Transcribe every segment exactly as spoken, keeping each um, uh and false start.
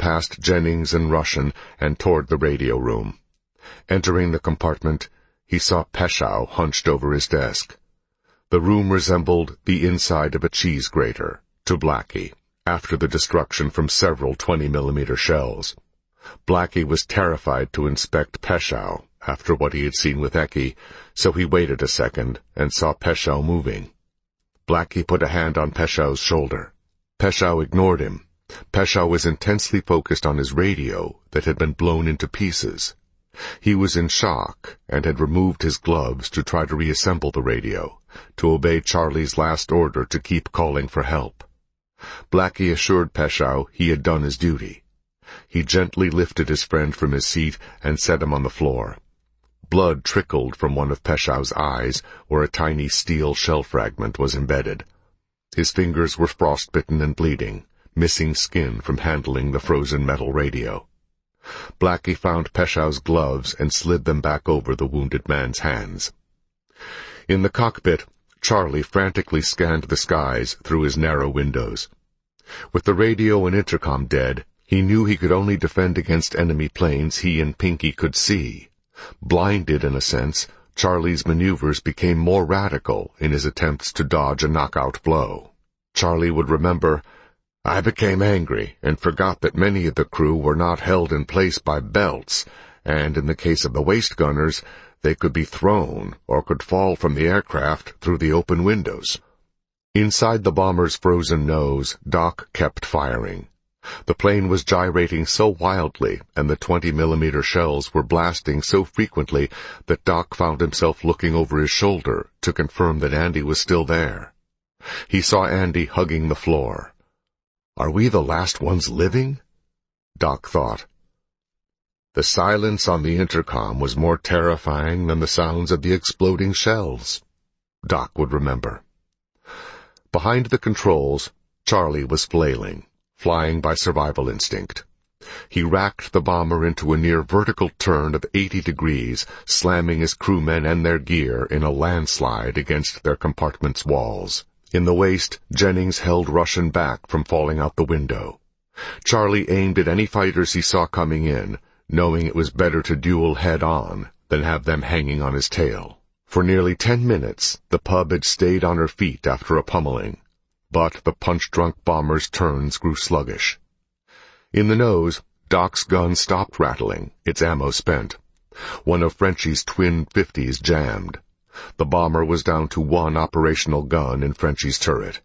past Jennings and Russian and toward the radio room. Entering the compartment, he saw Pessow hunched over his desk. The room resembled the inside of a cheese grater to Blackie, after the destruction from several twenty millimeter shells. Blackie was terrified to inspect Pessow after what he had seen with Ecke, so he waited a second and saw Pessow moving. Blackie put a hand on Peshow's shoulder. Pessow ignored him. Pessow was intensely focused on his radio that had been blown into pieces. He was in shock and had removed his gloves to try to reassemble the radio, to obey Charlie's last order to keep calling for help. Blackie assured Pessow he had done his duty. He gently lifted his friend from his seat and set him on the floor. Blood trickled from one of Peshow's eyes, where a tiny steel shell fragment was embedded. His fingers were frostbitten and bleeding, missing skin from handling the frozen metal radio. Blackie found Peshow's gloves and slid them back over the wounded man's hands. In the cockpit, Charlie frantically scanned the skies through his narrow windows. With the radio and intercom dead, he knew he could only defend against enemy planes he and Pinky could see. Blinded in a sense, Charlie's maneuvers became more radical in his attempts to dodge a knockout blow. Charlie would remember, "I became angry and forgot that many of the crew were not held in place by belts, and in the case of the waist gunners, they could be thrown or could fall from the aircraft through the open windows." Inside the bomber's frozen nose, Doc kept firing. The plane was gyrating so wildly, and the twenty millimeter shells were blasting so frequently that Doc found himself looking over his shoulder to confirm that Andy was still there. He saw Andy hugging the floor. "Are we the last ones living?" Doc thought. The silence on the intercom was more terrifying than the sounds of the exploding shells, Doc would remember. Behind the controls, Charlie was flailing, flying by survival instinct. He racked the bomber into a near-vertical turn of eighty degrees, slamming his crewmen and their gear in a landslide against their compartment's walls. In the waist, Jennings held Russian back from falling out the window. Charlie aimed at any fighters he saw coming in, knowing it was better to duel head-on than have them hanging on his tail. For nearly ten minutes, the pub had stayed on her feet after a pummeling, but the punch-drunk bomber's turns grew sluggish. In the nose, Doc's gun stopped rattling, its ammo spent. One of Frenchie's twin fifties jammed. The bomber was down to one operational gun in Frenchie's turret.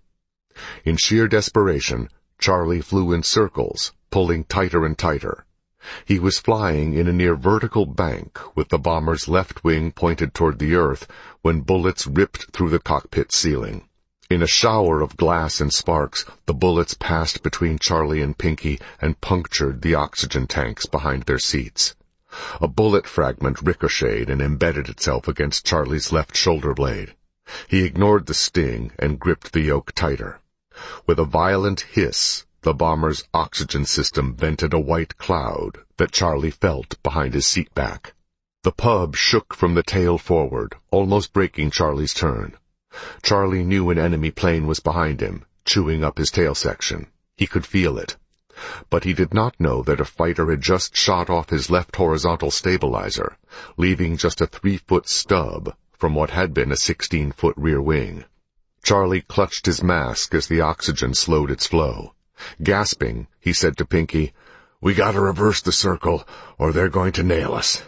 In sheer desperation, Charlie flew in circles, pulling tighter and tighter. He was flying in a near-vertical bank with the bomber's left wing pointed toward the earth when bullets ripped through the cockpit ceiling. In a shower of glass and sparks, the bullets passed between Charlie and Pinky and punctured the oxygen tanks behind their seats. A bullet fragment ricocheted and embedded itself against Charlie's left shoulder blade. He ignored the sting and gripped the yoke tighter. With a violent hiss, the bomber's oxygen system vented a white cloud that Charlie felt behind his seat back. The pub shook from the tail forward, almost breaking Charlie's turn. Charlie knew an enemy plane was behind him, chewing up his tail section. He could feel it. But he did not know that a fighter had just shot off his left horizontal stabilizer, leaving just a three-foot stub from what had been a sixteen-foot rear wing. Charlie clutched his mask as the oxygen slowed its flow. Gasping, he said to Pinky, "We gotta reverse the circle, or they're going to nail us."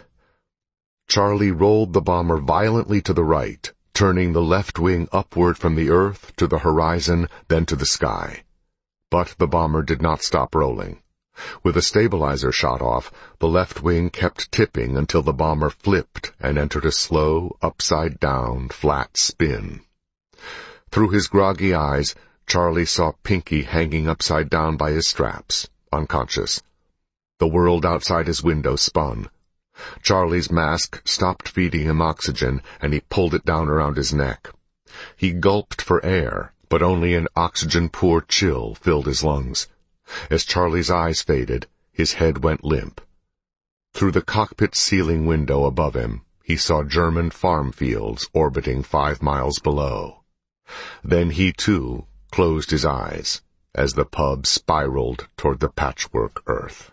Charlie rolled the bomber violently to the right, turning the left wing upward from the earth to the horizon, then to the sky. But the bomber did not stop rolling. With a stabilizer shot off, the left wing kept tipping until the bomber flipped and entered a slow, upside-down, flat spin. Through his groggy eyes, Charlie saw Pinky hanging upside down by his straps, unconscious. The world outside his window spun. Charlie's mask stopped feeding him oxygen, and he pulled it down around his neck. He gulped for air, but only an oxygen-poor chill filled his lungs. As Charlie's eyes faded, his head went limp. Through the cockpit ceiling window above him, he saw German farm fields orbiting five miles below. Then he, too, closed his eyes, as the pub spiraled toward the patchwork earth.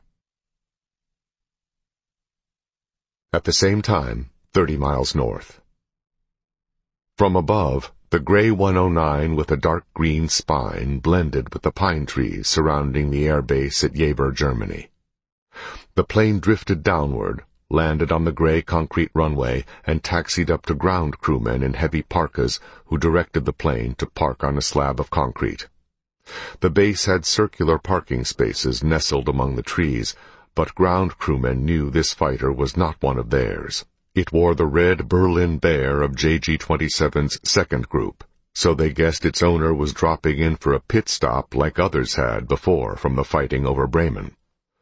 At the same time, thirty miles north. From above, the gray one oh nine with a dark green spine blended with the pine trees surrounding the air base at Jever, Germany. The plane drifted downward, landed on the gray concrete runway, and taxied up to ground crewmen in heavy parkas who directed the plane to park on a slab of concrete. The base had circular parking spaces nestled among the trees, but ground crewmen knew this fighter was not one of theirs. It wore the red Berlin Bear of J G twenty-seven's second group, so they guessed its owner was dropping in for a pit stop like others had before from the fighting over Bremen.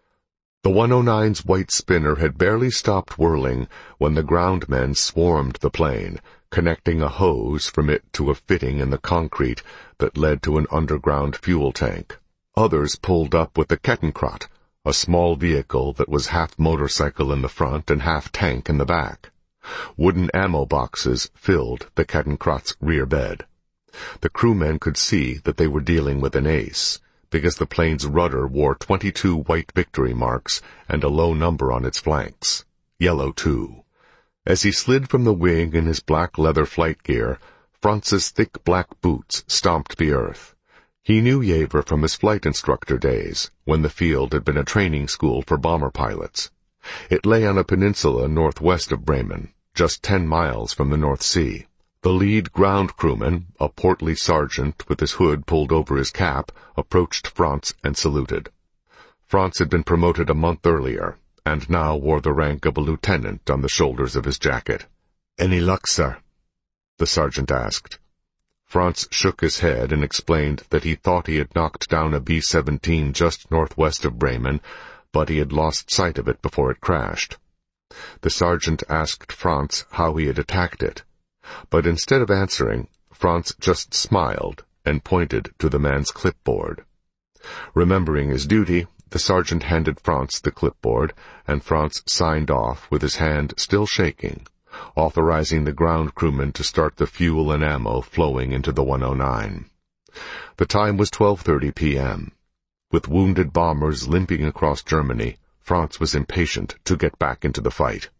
The one oh nine's white spinner had barely stopped whirling when the ground men swarmed the plane, connecting a hose from it to a fitting in the concrete that led to an underground fuel tank. Others pulled up with the Kettenkrot, a small vehicle that was half motorcycle in the front and half tank in the back. Wooden ammo boxes filled the Kettenkrot's rear bed. The crewmen could see that they were dealing with an ace, because the plane's rudder wore twenty-two white victory marks and a low number on its flanks. Yellow two. As he slid from the wing in his black leather flight gear, Franz's thick black boots stomped the earth. He knew Jever from his flight instructor days, when the field had been a training school for bomber pilots. It lay on a peninsula northwest of Bremen, just ten miles from the North Sea. The lead ground crewman, a portly sergeant with his hood pulled over his cap, approached Franz and saluted. Franz had been promoted a month earlier, and now wore the rank of a lieutenant on the shoulders of his jacket. "Any luck, sir?" the sergeant asked. Franz shook his head and explained that he thought he had knocked down a B seventeen just northwest of Bremen, but he had lost sight of it before it crashed. The sergeant asked Franz how he had attacked it, but instead of answering, Franz just smiled and pointed to the man's clipboard. Remembering his duty, the sergeant handed Franz the clipboard, and Franz signed off with his hand still shaking, authorizing the ground crewman to start the fuel and ammo flowing into the one oh nine. The time was twelve thirty p.m. With wounded bombers limping across Germany, Franz was impatient to get back into the fight.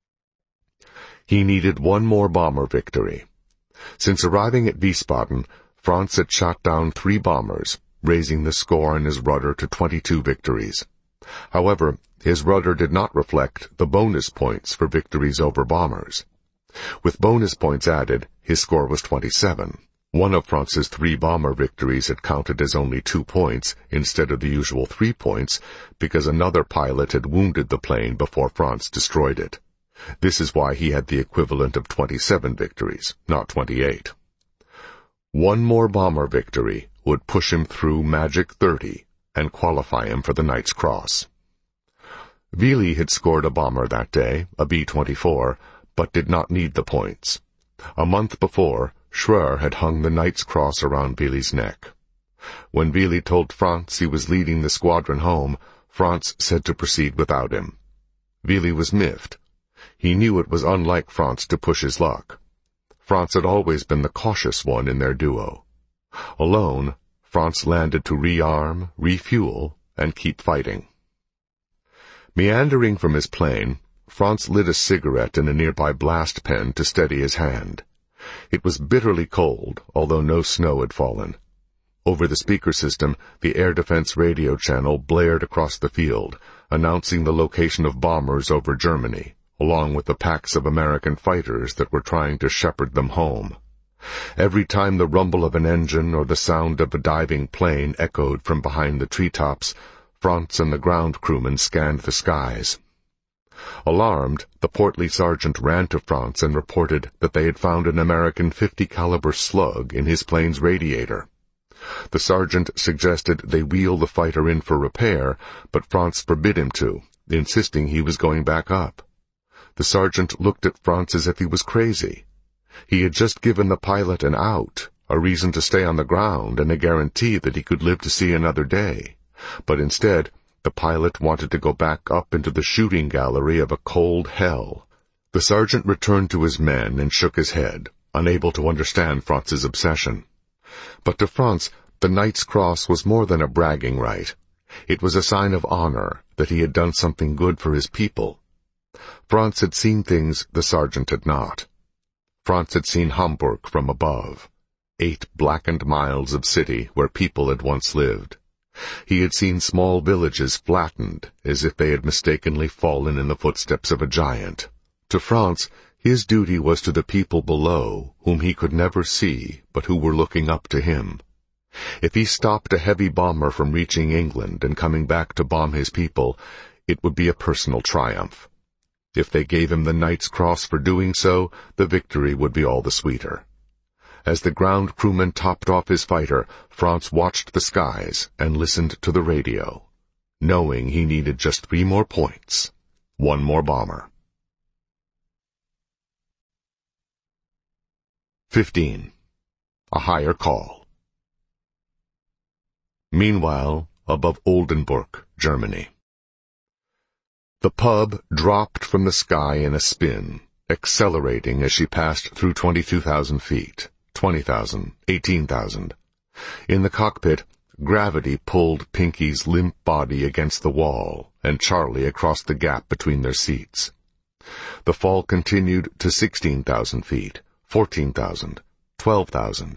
He needed one more bomber victory. Since arriving at Wiesbaden, Franz had shot down three bombers, raising the score on his rudder to twenty-two victories. However, his rudder did not reflect the bonus points for victories over bombers. With bonus points added, his score was twenty-seven. One of Franz's three bomber victories had counted as only two points instead of the usual three points because another pilot had wounded the plane before Franz destroyed it. This is why he had the equivalent of twenty-seven victories, not twenty-eight. One more bomber victory would push him through Magic thirty and qualify him for the Knight's Cross. Willi had scored a bomber that day, a B twenty-four, but did not need the points. A month before, Schröer had hung the Knight's Cross around Willi's neck. When Willi told Franz he was leading the squadron home, Franz said to proceed without him. Willi was miffed. He knew it was unlike Franz to push his luck. Franz had always been the cautious one in their duo. Alone, Franz landed to rearm, refuel, and keep fighting. Meandering from his plane, Franz lit a cigarette in a nearby blast pen to steady his hand. It was bitterly cold, although no snow had fallen. Over the speaker system, the air defense radio channel blared across the field, announcing the location of bombers over Germany, along with the packs of American fighters that were trying to shepherd them home. Every time the rumble of an engine or the sound of a diving plane echoed from behind the treetops, Franz and the ground crewmen scanned the skies. Alarmed, the portly sergeant ran to Franz and reported that they had found an American fifty caliber slug in his plane's radiator. The sergeant suggested they wheel the fighter in for repair, but Franz forbid him to, insisting he was going back up. The sergeant looked at Franz as if he was crazy. He had just given the pilot an out, a reason to stay on the ground, and a guarantee that he could live to see another day. But instead, the pilot wanted to go back up into the shooting gallery of a cold hell. The sergeant returned to his men and shook his head, unable to understand Franz's obsession. But to Franz, The Knight's Cross was more than a bragging right. It was a sign of honor that he had done something good for his people. Franz had seen things the sergeant had not. Franz had seen Hamburg from above, eight blackened miles of city where people had once lived. He had seen small villages flattened as if they had mistakenly fallen in the footsteps of a giant. To Franz, his duty was to the people below, whom he could never see, but who were looking up to him. If he stopped a heavy bomber from reaching England and coming back to bomb his people, it would be a personal triumph. If they gave him the Knight's Cross for doing so, the victory would be all the sweeter. As the ground crewman topped off his fighter, Franz watched the skies and listened to the radio, knowing he needed just three more points, one more bomber. Fifteen. A higher call. Meanwhile, above Oldenburg, Germany. The pub dropped from the sky in a spin, accelerating as she passed through twenty-two thousand feet. Twenty thousand, eighteen thousand. In the cockpit, gravity pulled Pinky's limp body against the wall and Charlie across the gap between their seats. The fall continued to sixteen thousand feet, fourteen thousand, twelve thousand.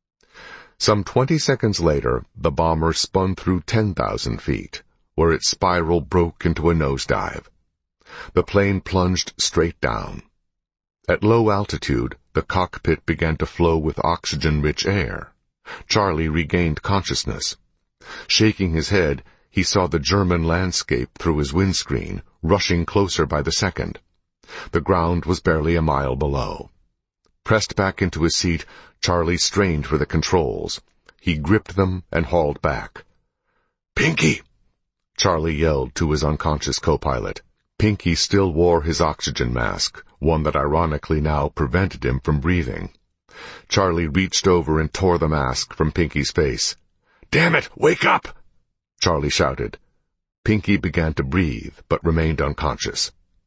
Some twenty seconds later, the bomber spun through ten thousand feet, where its spiral broke into a nosedive. The plane plunged straight down. At low altitude, the cockpit began to flow with oxygen-rich air. Charlie regained consciousness. Shaking his head, he saw the German landscape through his windscreen, rushing closer by the second. The ground was barely a mile below. Pressed back into his seat, Charlie strained for the controls. He gripped them and hauled back. "Pinky!" Charlie yelled to his unconscious co-pilot. Pinky still wore his oxygen mask, one that ironically now prevented him from breathing. Charlie reached over and tore the mask from Pinky's face. "Damn it, wake up!" Charlie shouted. Pinky began to breathe, but remained unconscious.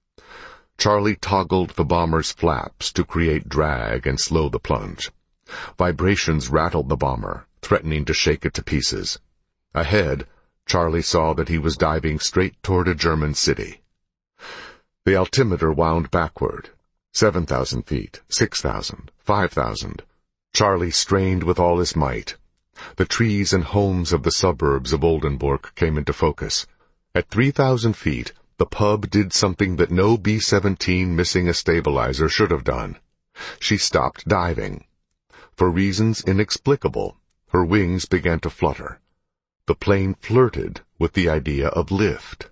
Charlie toggled the bomber's flaps to create drag and slow the plunge. Vibrations rattled the bomber, threatening to shake it to pieces. Ahead, Charlie saw that he was diving straight toward a German city. The altimeter wound backward. Seven thousand feet, six thousand, five thousand. Charlie strained with all his might. The trees and homes of the suburbs of Oldenburg came into focus. At three thousand feet, the pub did something that no B seventeen missing a stabilizer should have done. She stopped diving. For reasons inexplicable, her wings began to flutter. The plane flirted with the idea of lift.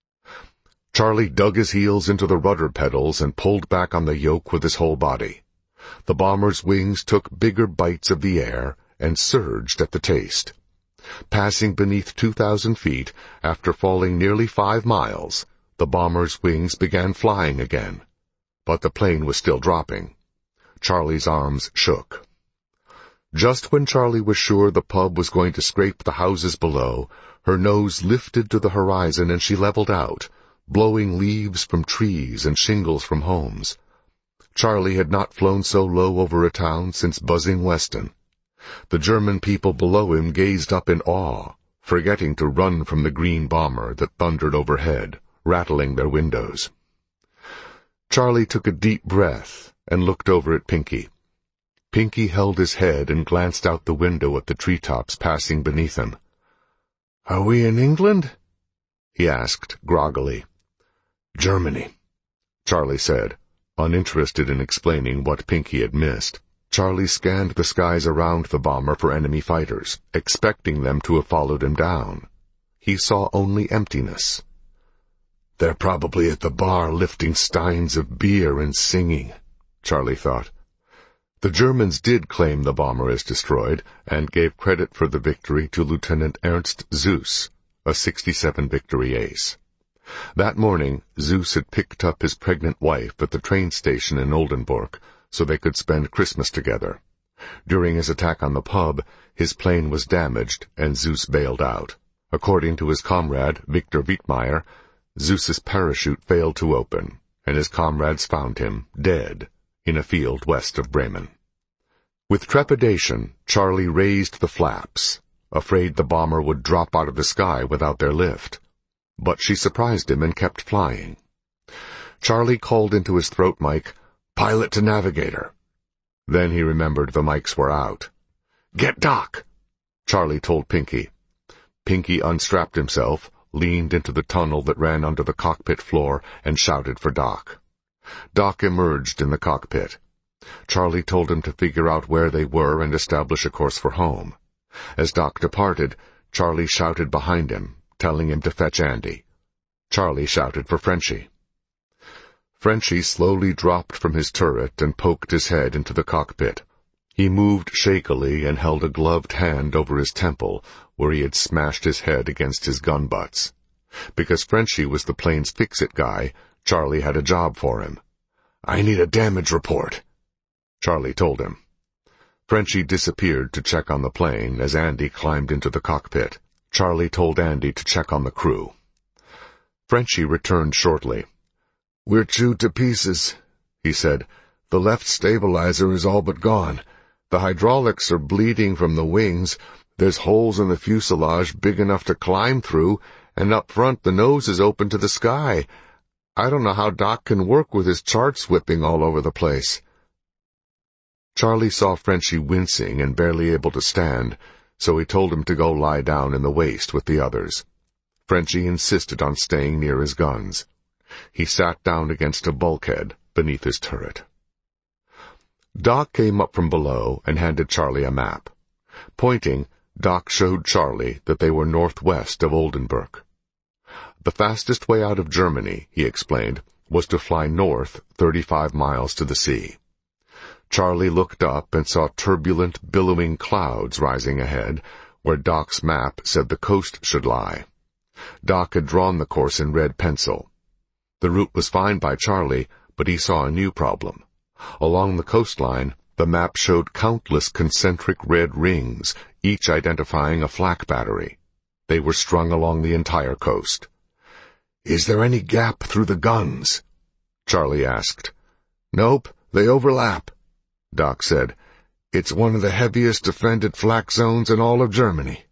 Charlie dug his heels into the rudder pedals and pulled back on the yoke with his whole body. The bomber's wings took bigger bites of the air and surged at the taste. Passing beneath two thousand feet, after falling nearly five miles, the bomber's wings began flying again. But the plane was still dropping. Charlie's arms shook. Just when Charlie was sure the pub was going to scrape the houses below, her nose lifted to the horizon and she leveled out, blowing leaves from trees and shingles from homes. Charlie had not flown so low over a town since Buzzing Weston. The German people below him gazed up in awe, forgetting to run from the green bomber that thundered overhead, rattling their windows. Charlie took a deep breath and looked over at Pinky. Pinky held his head and glanced out the window at the treetops passing beneath him. "Are we in England?" he asked groggily. "Germany," Charlie said, uninterested in explaining what Pinky had missed. Charlie scanned the skies around the bomber for enemy fighters, expecting them to have followed him down. He saw only emptiness. "They're probably at the bar lifting steins of beer and singing," Charlie thought. The Germans did claim the bomber as destroyed, and gave credit for the victory to Lieutenant Ernst Zeus, a sixty-seven victory ace. That morning, Zeus had picked up his pregnant wife at the train station in Oldenburg, so they could spend Christmas together. During his attack on the pub, his plane was damaged, and Zeus bailed out. According to his comrade, Victor Wittmeyer, Zeus's parachute failed to open, and his comrades found him, dead, in a field west of Bremen. With trepidation, Charlie raised the flaps, afraid the bomber would drop out of the sky without their lift. But she surprised him and kept flying. Charlie called into his throat mic, "Pilot to navigator." Then he remembered the mics were out. "Get Doc," Charlie told Pinky. Pinky unstrapped himself, leaned into the tunnel that ran under the cockpit floor, and shouted for Doc. Doc emerged in the cockpit. Charlie told him to figure out where they were and establish a course for home. As Doc departed, Charlie shouted behind him, telling him to fetch Andy. Charlie shouted for Frenchie. Frenchie slowly dropped from his turret and poked his head into the cockpit. He moved shakily and held a gloved hand over his temple, where he had smashed his head against his gun butts. Because Frenchie was the plane's fix-it guy, Charlie had a job for him. "I need a damage report," Charlie told him. Frenchie disappeared to check on the plane as Andy climbed into the cockpit. Charlie told Andy to check on the crew. Frenchie returned shortly. "We're chewed to pieces," he said. "The left stabilizer is all but gone. The hydraulics are bleeding from the wings. There's holes in the fuselage big enough to climb through, and up front the nose is open to the sky. I don't know how Doc can work with his charts whipping all over the place." Charlie saw Frenchie wincing and barely able to stand, so he told him to go lie down in the waist with the others. Frenchie insisted on staying near his guns. He sat down against a bulkhead beneath his turret. Doc came up from below and handed Charlie a map. Pointing, Doc showed Charlie that they were northwest of Oldenburg. The fastest way out of Germany, he explained, was to fly north thirty-five miles to the sea. Charlie looked up and saw turbulent, billowing clouds rising ahead, where Doc's map said the coast should lie. Doc had drawn the course in red pencil. The route was fine by Charlie, but he saw a new problem. Along the coastline, the map showed countless concentric red rings, each identifying a flak battery. They were strung along the entire coast. "Is there any gap through the guns?" Charlie asked. "Nope, they overlap," Doc said. "It's one of the heaviest defended flak zones in all of Germany."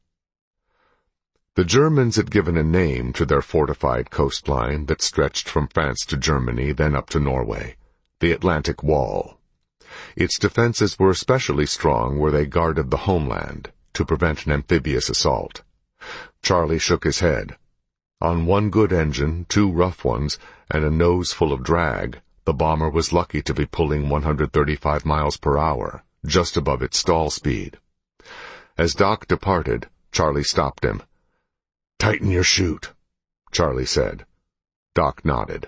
The Germans had given a name to their fortified coastline that stretched from France to Germany, then up to Norway, the Atlantic Wall. Its defenses were especially strong where they guarded the homeland, to prevent an amphibious assault. Charlie shook his head. On one good engine, two rough ones, and a nose full of drag, the bomber was lucky to be pulling one hundred thirty-five miles per hour, just above its stall speed. As Doc departed, Charlie stopped him. "Tighten your chute," Charlie said. Doc nodded.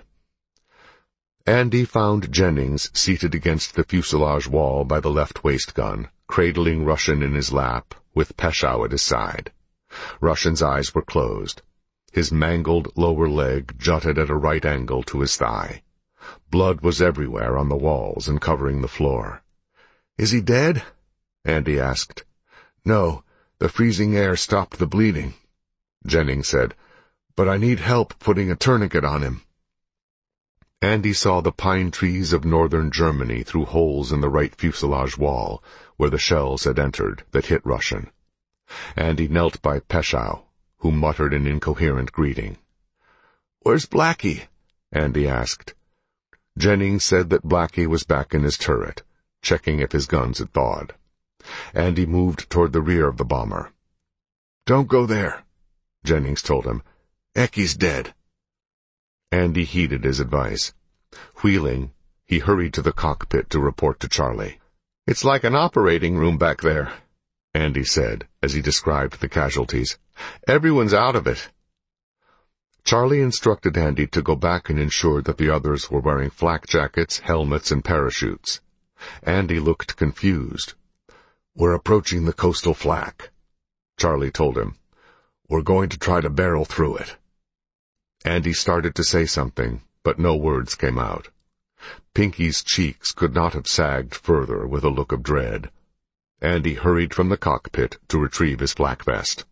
Andy found Jennings seated against the fuselage wall by the left waist gun, cradling Russian in his lap, with Peschow at his side. Russian's eyes were closed. His mangled lower leg jutted at a right angle to his thigh. Blood was everywhere on the walls and covering the floor. "Is he dead?" Andy asked. "No, the freezing air stopped the bleeding," Jennings said. "But I need help putting a tourniquet on him." Andy saw the pine trees of northern Germany through holes in the right fuselage wall, where the shells had entered that hit Russian. Andy knelt by Peschow, who muttered an incoherent greeting. "Where's Blackie?" Andy asked. Jennings said that Blackie was back in his turret, checking if his guns had thawed. Andy moved toward the rear of the bomber. "Don't go there," Jennings told him. "Ecky's dead." Andy heeded his advice. Wheeling, he hurried to the cockpit to report to Charlie. "It's like an operating room back there," Andy said as he described the casualties. "Everyone's out of it." Charlie instructed Andy to go back and ensure that the others were wearing flak jackets, helmets, and parachutes. Andy looked confused. "We're approaching the coastal flak," Charlie told him. "We're going to try to barrel through it." Andy started to say something, but no words came out. Pinky's cheeks could not have sagged further with a look of dread. Andy hurried from the cockpit to retrieve his flak vest.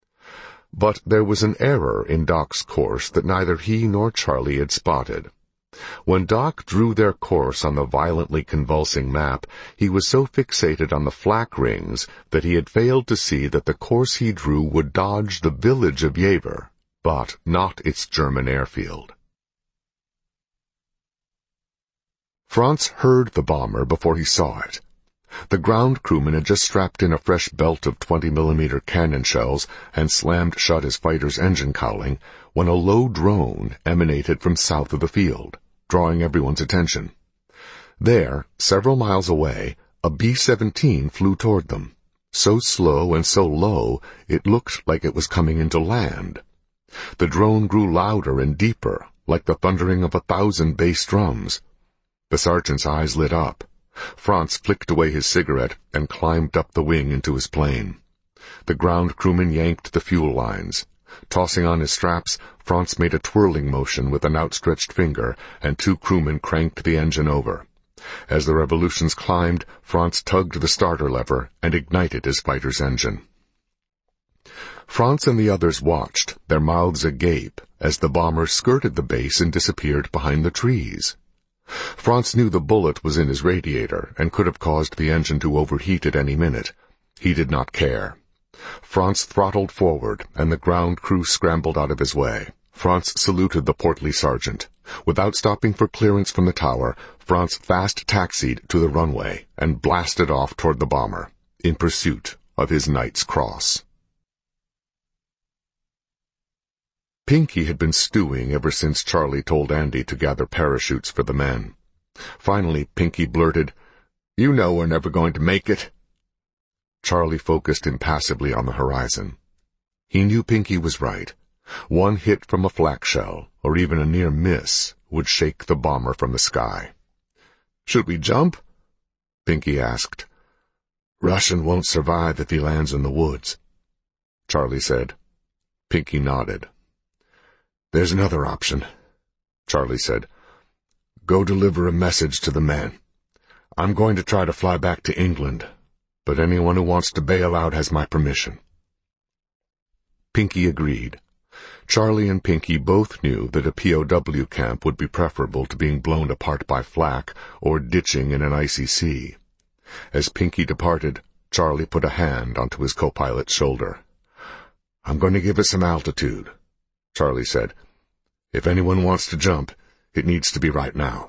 But there was an error in Doc's course that neither he nor Charlie had spotted. When Doc drew their course on the violently convulsing map, he was so fixated on the flak rings that he had failed to see that the course he drew would dodge the village of Jever, but not its German airfield. Franz heard the bomber before he saw it. The ground crewman had just strapped in a fresh belt of twenty millimeter cannon shells and slammed shut his fighter's engine cowling when a low drone emanated from south of the field, drawing everyone's attention. There, several miles away, a B seventeen flew toward them, so slow and so low it looked like it was coming into land. The drone grew louder and deeper, like the thundering of a thousand bass drums. The sergeant's eyes lit up. Franz flicked away his cigarette and climbed up the wing into his plane. The ground crewman yanked the fuel lines. Tossing on his straps, Franz made a twirling motion with an outstretched finger, and two crewmen cranked the engine over. As the revolutions climbed, Franz tugged the starter lever and ignited his fighter's engine. Franz and the others watched, their mouths agape, as the bomber skirted the base and disappeared behind the trees. Franz knew the bullet was in his radiator and could have caused the engine to overheat at any minute. He did not care. Franz throttled forward, and the ground crew scrambled out of his way. Franz saluted the portly sergeant. Without stopping for clearance from the tower, Franz fast taxied to the runway and blasted off toward the bomber, in pursuit of his Knight's Cross. Pinky had been stewing ever since Charlie told Andy to gather parachutes for the men. Finally, Pinky blurted, "You know we're never going to make it." Charlie focused impassively on the horizon. He knew Pinky was right. One hit from a flak shell, or even a near miss, would shake the bomber from the sky. "Should we jump?" Pinky asked. "Russian won't survive if he lands in the woods," Charlie said. Pinky nodded. "There's another option," Charlie said. "Go deliver a message to the men. I'm going to try to fly back to England, but anyone who wants to bail out has my permission." Pinky agreed. Charlie and Pinky both knew that a P O W camp would be preferable to being blown apart by flak or ditching in an icy sea. As Pinky departed, Charlie put a hand onto his co-pilot's shoulder. "I'm going to give it some altitude," Charlie said. "If anyone wants to jump, it needs to be right now."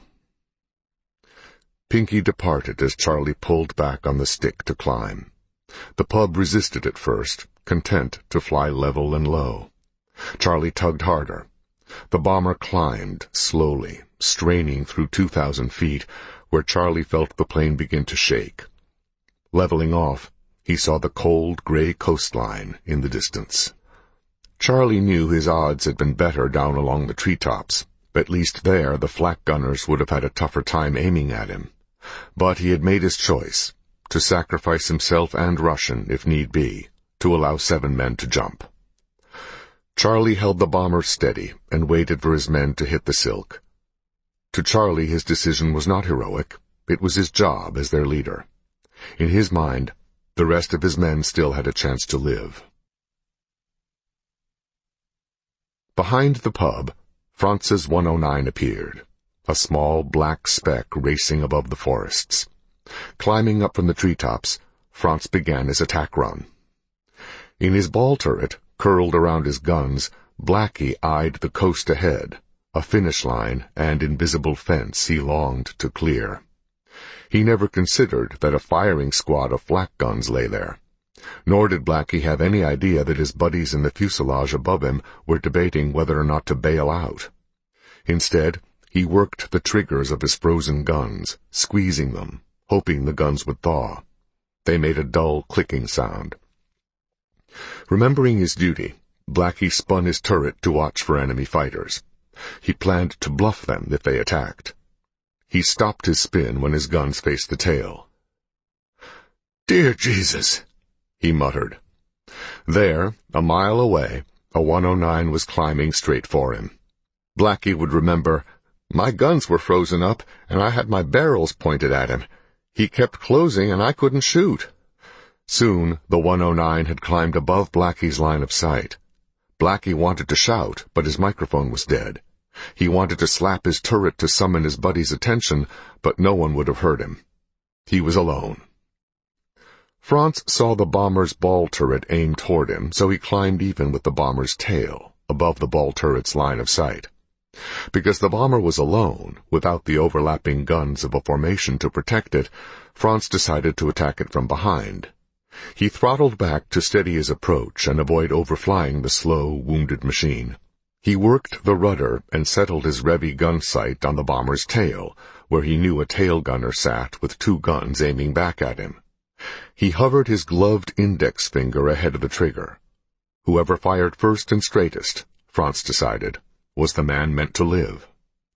Pinky departed as Charlie pulled back on the stick to climb. The pub resisted at first, content to fly level and low. Charlie tugged harder. The bomber climbed, slowly, straining through two thousand feet, where Charlie felt the plane begin to shake. Leveling off, he saw the cold, gray coastline in the distance. Charlie knew his odds had been better down along the treetops. At least there the flak gunners would have had a tougher time aiming at him. But he had made his choice, to sacrifice himself and Russian, if need be, to allow seven men to jump. Charlie held the bomber steady and waited for his men to hit the silk. To Charlie his decision was not heroic. It was his job as their leader. In his mind, the rest of his men still had a chance to live. Behind the pub, Franz's one oh nine appeared, a small black speck racing above the forests. Climbing up from the treetops, Franz began his attack run. In his ball turret, curled around his guns, Blackie eyed the coast ahead, a finish line and invisible fence he longed to clear. He never considered that a firing squad of flak guns lay there. Nor did Blackie have any idea that his buddies in the fuselage above him were debating whether or not to bail out. Instead, he worked the triggers of his frozen guns, squeezing them, hoping the guns would thaw. They made a dull clicking sound. Remembering his duty, Blackie spun his turret to watch for enemy fighters. He planned to bluff them if they attacked. He stopped his spin when his guns faced the tail. "Dear Jesus," he muttered. There, a mile away, a one oh nine was climbing straight for him. Blackie would remember, "My guns were frozen up, and I had my barrels pointed at him. He kept closing, and I couldn't shoot." Soon, the one oh nine had climbed above Blackie's line of sight. Blackie wanted to shout, but his microphone was dead. He wanted to slap his turret to summon his buddy's attention, but no one would have heard him. He was alone. Franz saw the bomber's ball turret aimed toward him, so he climbed even with the bomber's tail, above the ball turret's line of sight. Because the bomber was alone, without the overlapping guns of a formation to protect it, Franz decided to attack it from behind. He throttled back to steady his approach and avoid overflying the slow, wounded machine. He worked the rudder and settled his Revy gun sight on the bomber's tail, where he knew a tail gunner sat with two guns aiming back at him. He hovered his gloved index finger ahead of the trigger. Whoever fired first and straightest, Franz decided, was the man meant to live.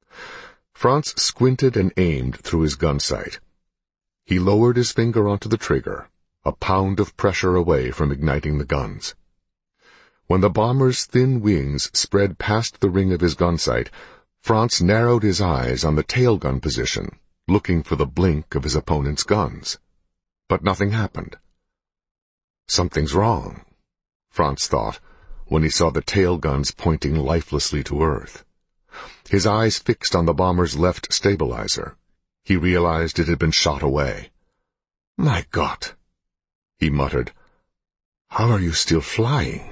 Franz squinted and aimed through his gun sight. He lowered his finger onto the trigger, a pound of pressure away from igniting the guns. When the bomber's thin wings spread past the ring of his gun sight, Franz narrowed his eyes on the tail gun position, looking for the blink of his opponent's guns. But nothing happened. Something's wrong, Franz thought, when he saw the tail guns pointing lifelessly to Earth. His eyes fixed on the bomber's left stabilizer. He realized it had been shot away. "My God," he muttered. "How are you still flying?"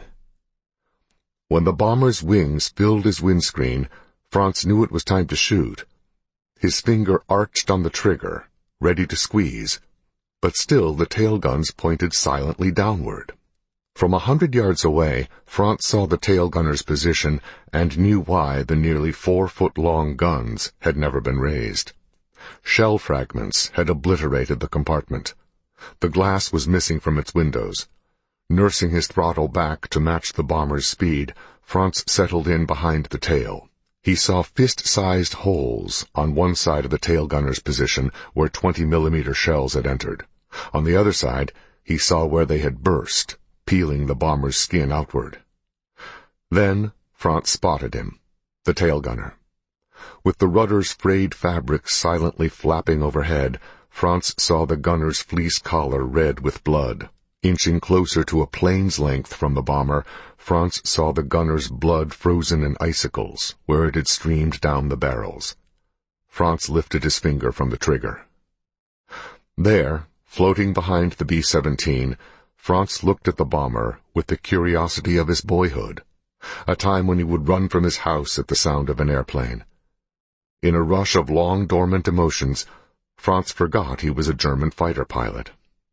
When the bomber's wings filled his windscreen, Franz knew it was time to shoot. His finger arched on the trigger, ready to squeeze, but still the tail guns pointed silently downward. From a hundred yards away, Franz saw the tail gunner's position and knew why the nearly four-foot-long guns had never been raised. Shell fragments had obliterated the compartment. The glass was missing from its windows. Nursing his throttle back to match the bomber's speed, Franz settled in behind the tail. He saw fist-sized holes on one side of the tail gunner's position where twenty-millimeter shells had entered. On the other side, he saw where they had burst, peeling the bomber's skin outward. Then Franz spotted him, the tail gunner. With the rudder's frayed fabric silently flapping overhead, Franz saw the gunner's fleece collar red with blood. Inching closer to a plane's length from the bomber, Franz saw the gunner's blood frozen in icicles, where it had streamed down the barrels. Franz lifted his finger from the trigger. There, floating behind the B seventeen, Franz looked at the bomber with the curiosity of his boyhood, a time when he would run from his house at the sound of an airplane. In a rush of long dormant emotions, Franz forgot he was a German fighter pilot.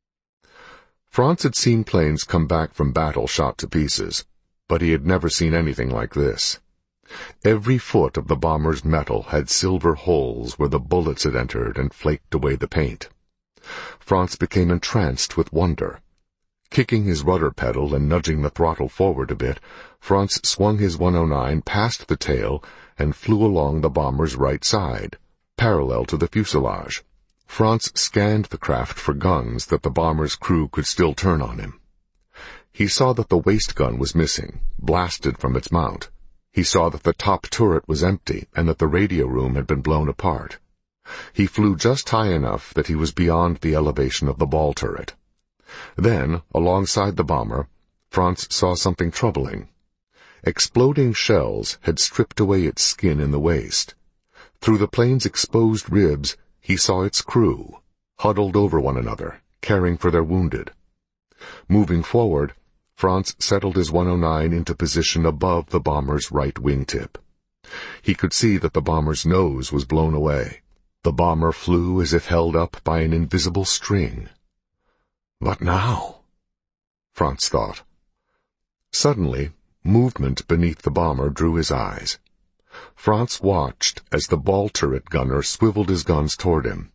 Franz had seen planes come back from battle shot to pieces, but he had never seen anything like this. Every foot of the bomber's metal had silver holes where the bullets had entered and flaked away the paint. Franz became entranced with wonder. Kicking his rudder pedal and nudging the throttle forward a bit, Franz swung his one oh nine past the tail and flew along the bomber's right side, parallel to the fuselage. Franz scanned the craft for guns that the bomber's crew could still turn on him. He saw that the waist gun was missing, blasted from its mount. He saw that the top turret was empty and that the radio room had been blown apart. He flew just high enough that he was beyond the elevation of the ball turret. Then, alongside the bomber, Franz saw something troubling. Exploding shells had stripped away its skin in the waist. Through the plane's exposed ribs, he saw its crew, huddled over one another, caring for their wounded. Moving forward, Franz settled his one oh nine into position above the bomber's right wingtip. He could see that the bomber's nose was blown away. The bomber flew as if held up by an invisible string. What now? Franz thought. Suddenly, movement beneath the bomber drew his eyes. Franz watched as the ball turret gunner swiveled his guns toward him.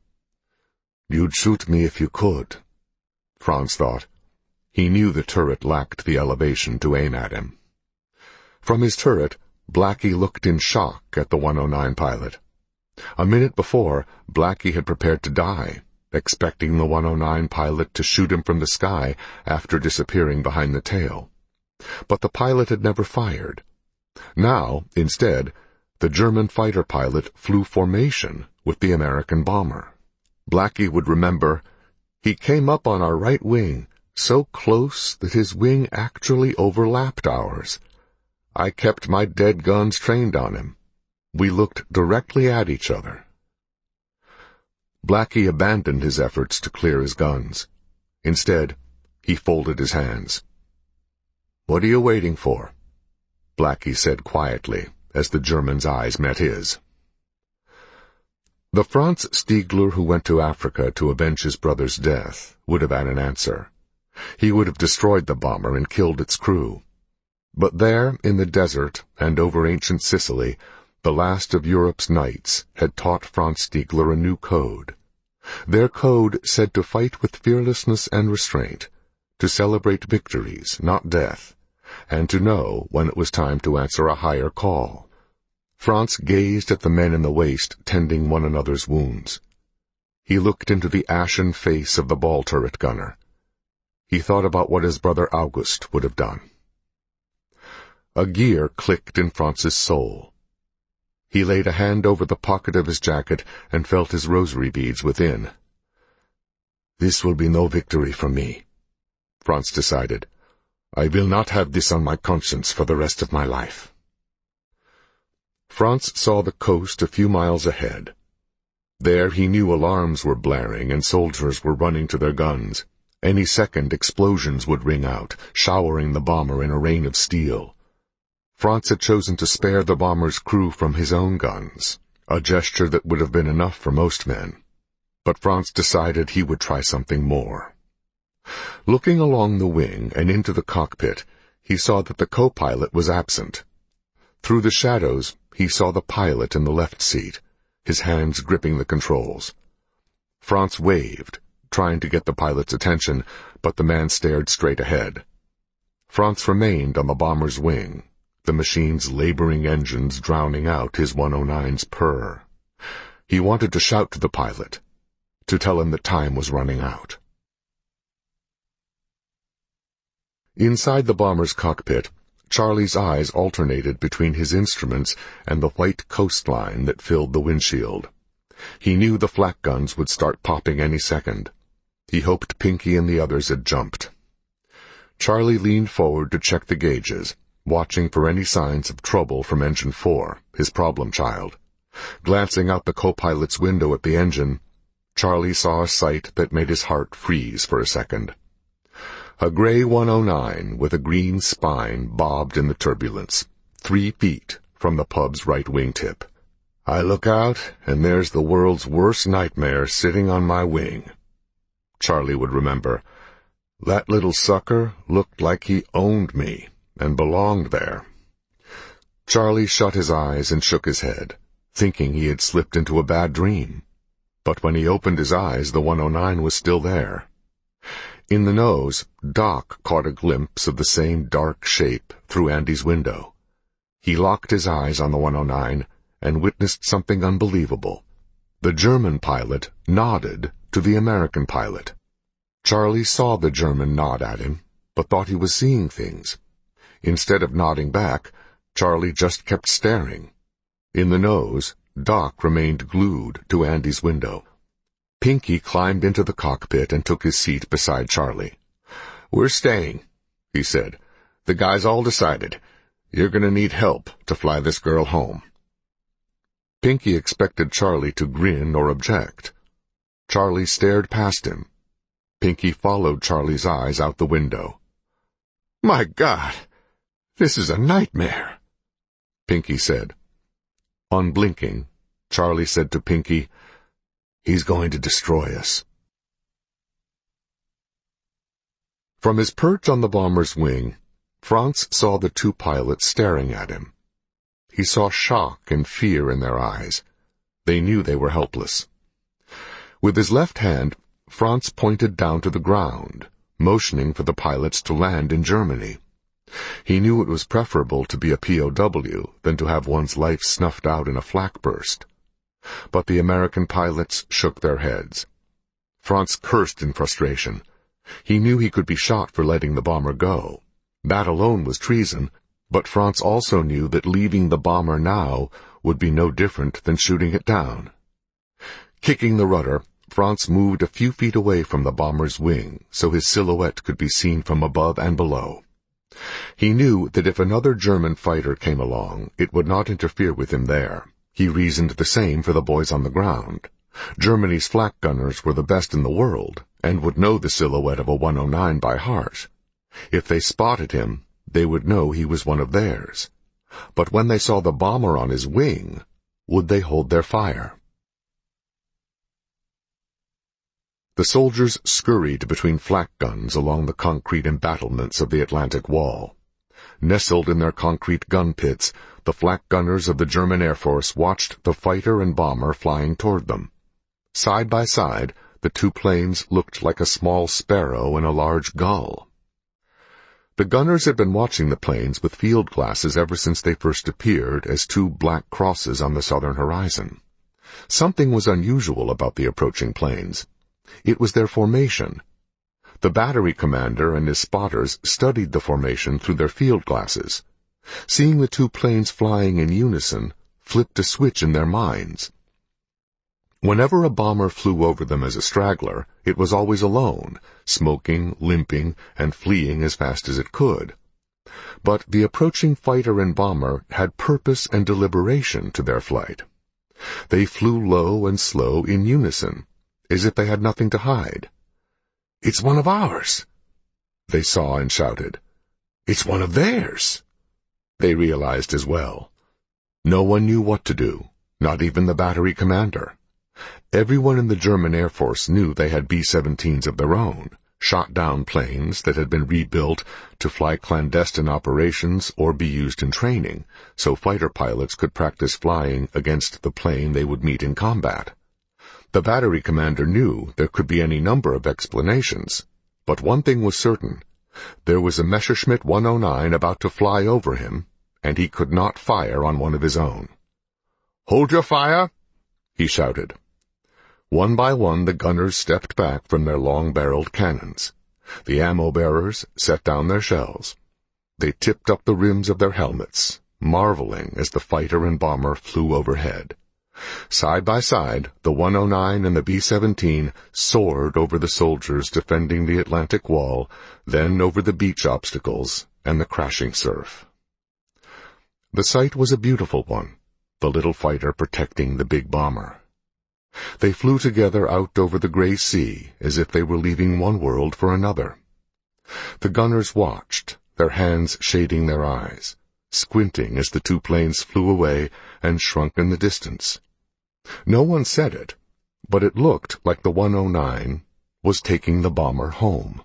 You'd shoot me if you could, Franz thought. He knew the turret lacked the elevation to aim at him. From his turret, Blackie looked in shock at the one oh nine pilot. A minute before, Blackie had prepared to die, expecting the one oh nine pilot to shoot him from the sky after disappearing behind the tail. But the pilot had never fired. Now, instead, the German fighter pilot flew formation with the American bomber. Blackie would remember, he came up on our right wing, so close that his wing actually overlapped ours. I kept my dead guns trained on him. We looked directly at each other. Blackie abandoned his efforts to clear his guns. Instead, he folded his hands. "What are you waiting for?" Blackie said quietly, as the German's eyes met his. The Franz Stiegler who went to Africa to avenge his brother's death would have had an answer. He would have destroyed the bomber and killed its crew. But there, in the desert and over ancient Sicily, the last of Europe's knights had taught Franz Stiegler a new code. Their code said to fight with fearlessness and restraint, to celebrate victories, not death, and to know when it was time to answer a higher call. Franz gazed at the men in the waist tending one another's wounds. He looked into the ashen face of the ball turret gunner. He thought about what his brother August would have done. A gear clicked in Franz's soul. He laid a hand over the pocket of his jacket and felt his rosary beads within. "This will be no victory for me," Franz decided. "I will not have this on my conscience for the rest of my life." Franz saw the coast a few miles ahead. There he knew alarms were blaring and soldiers were running to their guns. Any second explosions would ring out, showering the bomber in a rain of steel. Franz had chosen to spare the bomber's crew from his own guns, a gesture that would have been enough for most men. But Franz decided he would try something more. Looking along the wing and into the cockpit, he saw that the co-pilot was absent. Through the shadows, he saw the pilot in the left seat, his hands gripping the controls. Franz waved, trying to get the pilot's attention, but the man stared straight ahead. Franz remained on the bomber's wing, the machine's laboring engines drowning out his one oh nine's purr. He wanted to shout to the pilot, to tell him that time was running out. Inside the bomber's cockpit, Charlie's eyes alternated between his instruments and the white coastline that filled the windshield. He knew the flak guns would start popping any second. He hoped Pinky and the others had jumped. Charlie leaned forward to check the gauges, watching for any signs of trouble from Engine four, his problem child. Glancing out the co-pilot's window at the engine, Charlie saw a sight that made his heart freeze for a second. A gray one oh nine with a green spine bobbed in the turbulence, three feet from the pub's right wingtip. I look out, and there's the world's worst nightmare sitting on my wing. Charlie would remember. That little sucker looked like he owned me and belonged there. Charlie shut his eyes and shook his head, thinking he had slipped into a bad dream. But when he opened his eyes, the one oh nine was still there. In the nose, Doc caught a glimpse of the same dark shape through Andy's window. He locked his eyes on the one oh nine and witnessed something unbelievable. The German pilot nodded to the American pilot. Charlie saw the German nod at him, but thought he was seeing things. Instead of nodding back, Charlie just kept staring. In the nose, Doc remained glued to Andy's window. Pinky climbed into the cockpit and took his seat beside Charlie. We're staying, he said. The guys all decided. You're going to need help to fly this girl home. Pinky expected Charlie to grin or object. Charlie stared past him. Pinky followed Charlie's eyes out the window. My God, this is a nightmare, Pinky said. Unblinking, Charlie said to Pinky, He's going to destroy us. From his perch on the bomber's wing, Franz saw the two pilots staring at him. He saw shock and fear in their eyes. They knew they were helpless. With his left hand, Franz pointed down to the ground, motioning for the pilots to land in Germany. He knew it was preferable to be a P O W than to have one's life snuffed out in a flak burst. But the American pilots shook their heads. Franz cursed in frustration. He knew he could be shot for letting the bomber go. That alone was treason, but Franz also knew that leaving the bomber now would be no different than shooting it down. Kicking the rudder, Franz moved a few feet away from the bomber's wing so his silhouette could be seen from above and below. He knew that if another German fighter came along, it would not interfere with him there. He reasoned the same for the boys on the ground. Germany's flak gunners were the best in the world, and would know the silhouette of a one oh nine by heart. If they spotted him, they would know he was one of theirs. But when they saw the bomber on his wing, would they hold their fire? The soldiers scurried between flak guns along the concrete embattlements of the Atlantic Wall. Nestled in their concrete gun pits, the flak gunners of the German Air Force watched the fighter and bomber flying toward them. Side by side, the two planes looked like a small sparrow and a large gull. The gunners had been watching the planes with field glasses ever since they first appeared as two black crosses on the southern horizon. Something was unusual about the approaching planes. It was their formation. The battery commander and his spotters studied the formation through their field glasses. Seeing the two planes flying in unison flipped a switch in their minds. Whenever a bomber flew over them as a straggler, it was always alone, smoking, limping, and fleeing as fast as it could. But the approaching fighter and bomber had purpose and deliberation to their flight. They flew low and slow in unison, as if they had nothing to hide. "It's one of ours," they saw and shouted. "It's one of theirs," they realized as well. No one knew what to do, not even the battery commander. Everyone in the German Air Force knew they had B seventeens of their own, shot-down planes that had been rebuilt to fly clandestine operations or be used in training, so fighter pilots could practice flying against the plane they would meet in combat. The battery commander knew there could be any number of explanations, but one thing was certain. There was a Messerschmitt one oh nine about to fly over him, and he could not fire on one of his own. "Hold your fire!" he shouted. One by one the gunners stepped back from their long-barreled cannons. The ammo-bearers set down their shells. They tipped up the rims of their helmets, marveling as the fighter and bomber flew overhead. Side by side, the one oh nine and the B seventeen soared over the soldiers defending the Atlantic Wall, then over the beach obstacles and the crashing surf. The sight was a beautiful one, the little fighter protecting the big bomber. They flew together out over the gray sea as if they were leaving one world for another. The gunners watched, their hands shading their eyes, squinting as the two planes flew away and shrunk in the distance. No one said it, but it looked like the one oh nine was taking the bomber home.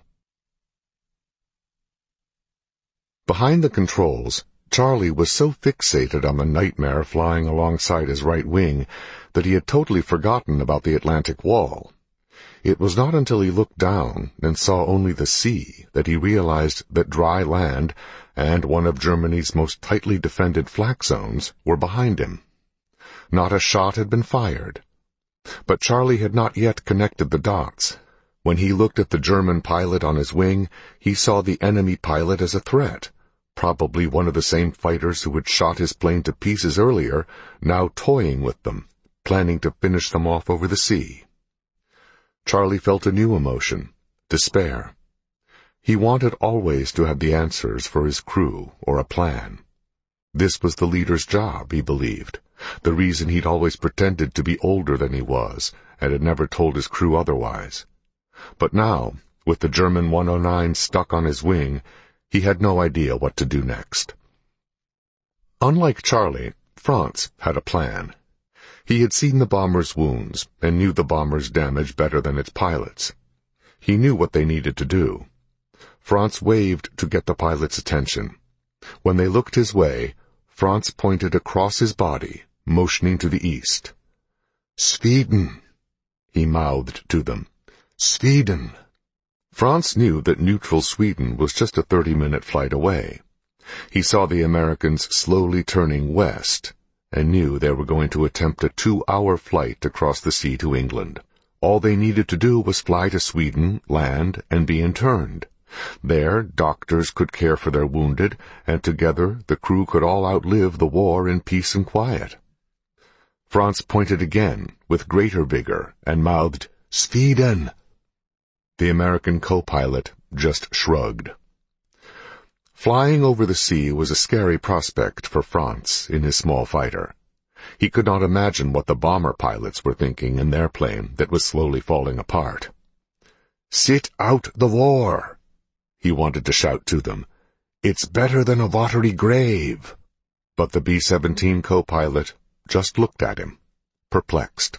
Behind the controls, Charlie was so fixated on the nightmare flying alongside his right wing that he had totally forgotten about the Atlantic Wall. It was not until he looked down and saw only the sea that he realized that dry land and one of Germany's most tightly defended flak zones were behind him. Not a shot had been fired. But Charlie had not yet connected the dots. When he looked at the German pilot on his wing, he saw the enemy pilot as a threat, probably one of the same fighters who had shot his plane to pieces earlier, now toying with them, planning to finish them off over the sea. Charlie felt a new emotion, despair. He wanted always to have the answers for his crew or a plan. This was the leader's job, he believed, the reason he'd always pretended to be older than he was and had never told his crew otherwise. But now, with the German one oh nine stuck on his wing, he had no idea what to do next. Unlike Charlie, Franz had a plan. He had seen the bomber's wounds and knew the bomber's damage better than its pilots. He knew what they needed to do. Franz waved to get the pilot's attention. When they looked his way, Franz pointed across his body, motioning to the east. "Sweden," he mouthed to them. "Sweden." Franz knew that neutral Sweden was just a thirty-minute flight away. He saw the Americans slowly turning west, and knew they were going to attempt a two-hour flight across the sea to England. All they needed to do was fly to Sweden, land, and be interned. There, doctors could care for their wounded, and together the crew could all outlive the war in peace and quiet. Franz pointed again, with greater vigor, and mouthed, "Sweden." The American co-pilot just shrugged. Flying over the sea was a scary prospect for Franz in his small fighter. He could not imagine what the bomber pilots were thinking in their plane that was slowly falling apart. "Sit out the war," he wanted to shout to them. "It's better than a watery grave." But the B seventeen co-pilot just looked at him, perplexed.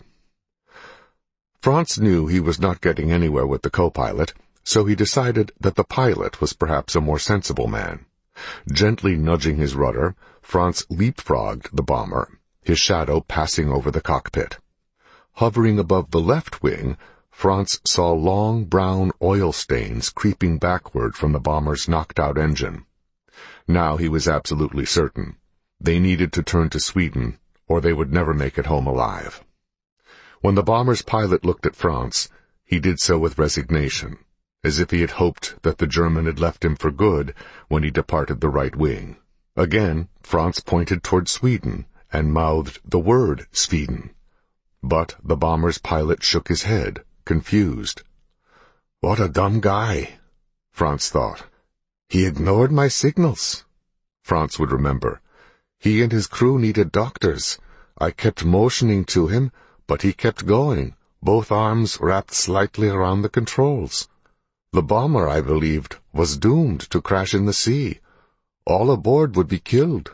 Franz knew he was not getting anywhere with the co-pilot, so he decided that the pilot was perhaps a more sensible man. Gently nudging his rudder, Franz leapfrogged the bomber, his shadow passing over the cockpit. Hovering above the left wing, Franz saw long brown oil stains creeping backward from the bomber's knocked-out engine. Now he was absolutely certain. They needed to turn to Sweden, or they would never make it home alive. When the bomber's pilot looked at Franz, he did so with resignation, as if he had hoped that the German had left him for good when he departed the right wing. Again, Franz pointed toward Sweden and mouthed the word Sweden. But the bomber's pilot shook his head, confused. "What a dumb guy," Franz thought. "He ignored my signals." Franz would remember. He and his crew needed doctors. I kept motioning to him, but he kept going, both arms wrapped slightly around the controls. The bomber, I believed, was doomed to crash in the sea. All aboard would be killed.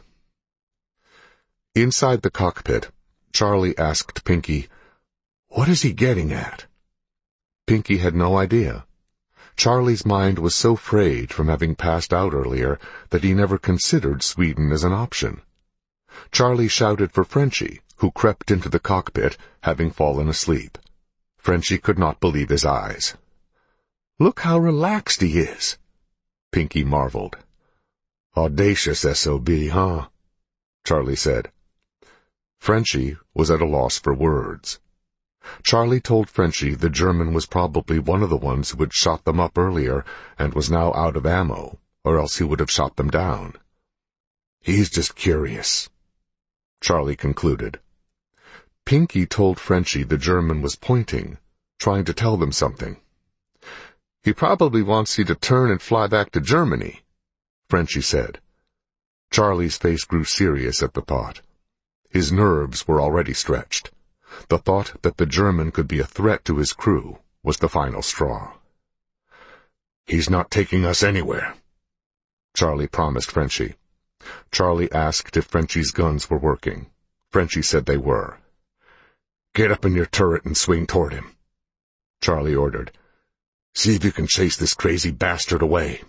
Inside the cockpit, Charlie asked Pinky, "What is he getting at?" Pinky had no idea. Charlie's mind was so frayed from having passed out earlier that he never considered Sweden as an option. Charlie shouted for Frenchie, who crept into the cockpit, having fallen asleep. Frenchie could not believe his eyes. "Look how relaxed he is," Pinky marveled. "Audacious S O B, huh?" Charlie said. Frenchie was at a loss for words. Charlie told Frenchie the German was probably one of the ones who had shot them up earlier and was now out of ammo, or else he would have shot them down. "He's just curious," Charlie concluded. Pinky told Frenchie the German was pointing, trying to tell them something. "He probably wants you to turn and fly back to Germany," Frenchie said. Charlie's face grew serious at the thought. His nerves were already stretched. The thought that the German could be a threat to his crew was the final straw. "He's not taking us anywhere," Charlie promised Frenchie. Charlie asked if Frenchie's guns were working. Frenchie said they were. "Get up in your turret and swing toward him," Charlie ordered. "See if you can chase this crazy bastard away."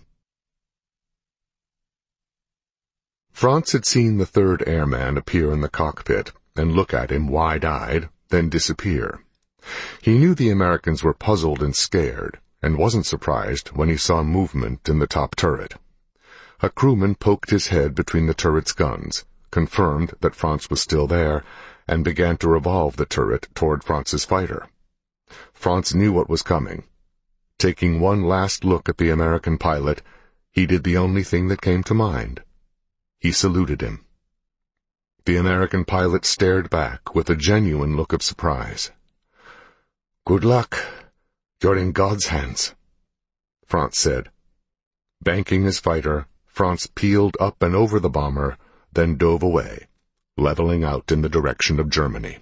Franz had seen the third airman appear in the cockpit and look at him wide-eyed, then disappear. He knew the Americans were puzzled and scared, and wasn't surprised when he saw movement in the top turret. A crewman poked his head between the turret's guns, confirmed that Franz was still there, and began to revolve the turret toward Franz's fighter. Franz knew what was coming. Taking one last look at the American pilot, he did the only thing that came to mind. He saluted him. The American pilot stared back with a genuine look of surprise. "Good luck. You're in God's hands," Franz said. Banking his fighter, Franz peeled up and over the bomber, then dove away, leveling out in the direction of Germany.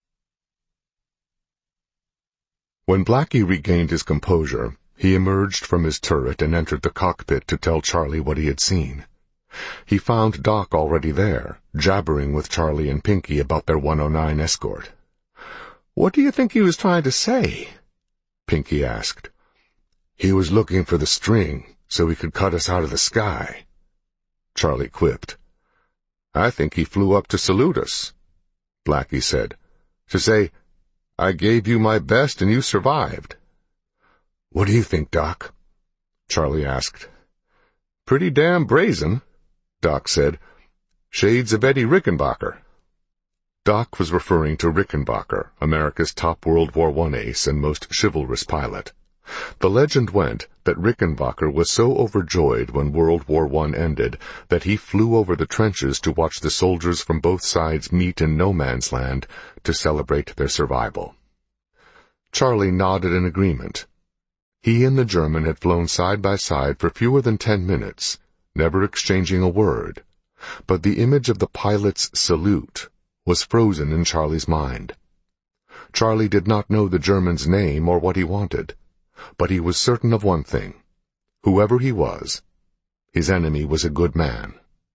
When Blackie regained his composure, he emerged from his turret and entered the cockpit to tell Charlie what he had seen. He found Doc already there, jabbering with Charlie and Pinky about their one oh nine escort. "What do you think he was trying to say?" Pinky asked. "He was looking for the string, so he could cut us out of the sky," Charlie quipped. "I think he flew up to salute us," Blackie said, "to say, 'I gave you my best and you survived.'" "What do you think, Doc?" Charlie asked. "Pretty damn brazen," Doc said. "Shades of Eddie Rickenbacker." Doc was referring to Rickenbacker, America's top World War One ace and most chivalrous pilot. The legend went that Rickenbacker was so overjoyed when World War One ended that he flew over the trenches to watch the soldiers from both sides meet in no man's land to celebrate their survival. Charlie nodded in agreement. He and the German had flown side by side for fewer than ten minutes, never exchanging a word, but the image of the pilot's salute was frozen in Charlie's mind. Charlie did not know the German's name or what he wanted, but he was certain of one thing. Whoever he was, his enemy was a good man.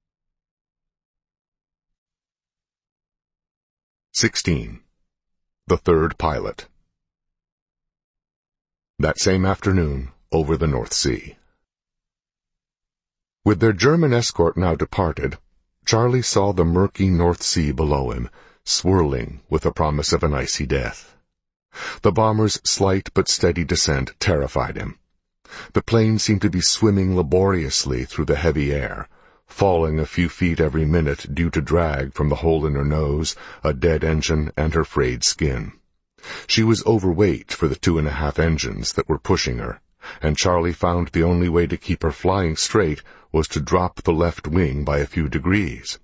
Sixteen. The Third Pilot. That same afternoon, over the North Sea. With their German escort now departed, Charlie saw the murky North Sea below him, swirling with the promise of an icy death. The bomber's slight but steady descent terrified him. The plane seemed to be swimming laboriously through the heavy air, falling a few feet every minute due to drag from the hole in her nose, a dead engine, and her frayed skin. She was overweight for the two and a half engines that were pushing her, and Charlie found the only way to keep her flying straight was to drop the left wing by a few degrees.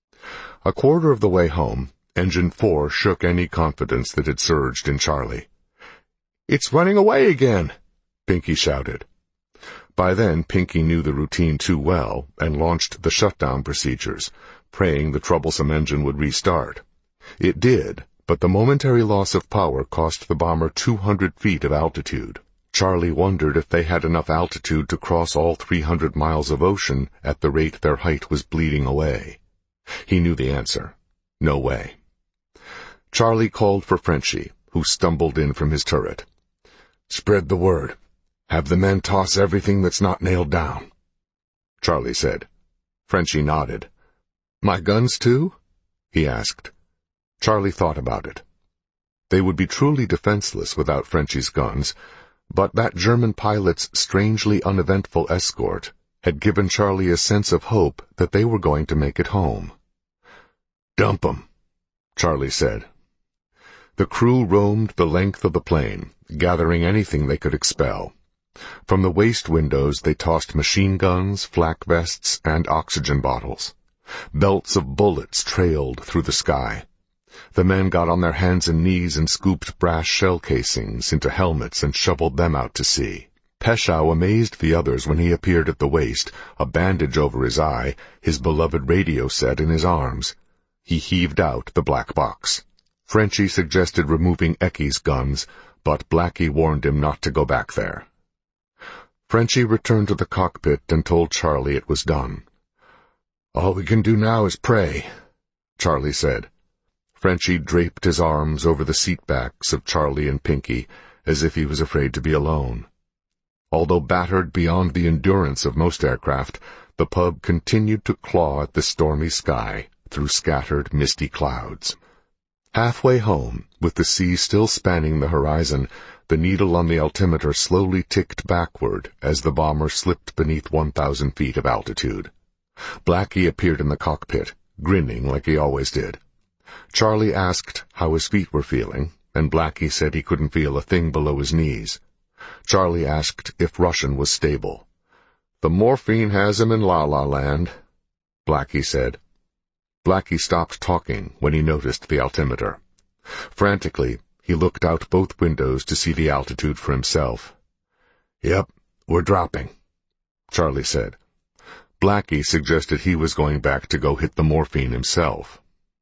A quarter of the way home, Engine four shook any confidence that had surged in Charlie. "It's running away again!" Pinky shouted. By then, Pinky knew the routine too well and launched the shutdown procedures, praying the troublesome engine would restart. It did, but the momentary loss of power cost the bomber two hundred feet of altitude. Charlie wondered if they had enough altitude to cross all three hundred miles of ocean at the rate their height was bleeding away. He knew the answer. No way. Charlie called for Frenchie, who stumbled in from his turret. "Spread the word. Have the men toss everything that's not nailed down," Charlie said. Frenchie nodded. "My guns too?" he asked. Charlie thought about it. They would be truly defenseless without Frenchie's guns, but that German pilot's strangely uneventful escort had given Charlie a sense of hope that they were going to make it home. "Dump 'em," Charlie said. The crew roamed the length of the plane, gathering anything they could expel. From the waist windows they tossed machine guns, flak vests, and oxygen bottles. Belts of bullets trailed through the sky. The men got on their hands and knees and scooped brass shell casings into helmets and shoveled them out to sea. Peschow amazed the others when he appeared at the waist, a bandage over his eye, his beloved radio set in his arms. He heaved out the black box. Frenchie suggested removing Ecky's guns, but Blackie warned him not to go back there. Frenchie returned to the cockpit and told Charlie it was done. "All we can do now is pray," Charlie said. Frenchie draped his arms over the seat backs of Charlie and Pinky, as if he was afraid to be alone. Although battered beyond the endurance of most aircraft, the pub continued to claw at the stormy sky through scattered, misty clouds. Halfway home, with the sea still spanning the horizon, the needle on the altimeter slowly ticked backward as the bomber slipped beneath one thousand feet of altitude. Blackie appeared in the cockpit, grinning like he always did. Charlie asked how his feet were feeling, and Blackie said he couldn't feel a thing below his knees. Charlie asked if Russian was stable. "The morphine has him in La-La Land," Blackie said. Blackie stopped talking when he noticed the altimeter. Frantically, he looked out both windows to see the altitude for himself. "Yep, we're dropping," Charlie said. Blackie suggested he was going back to go hit the morphine himself.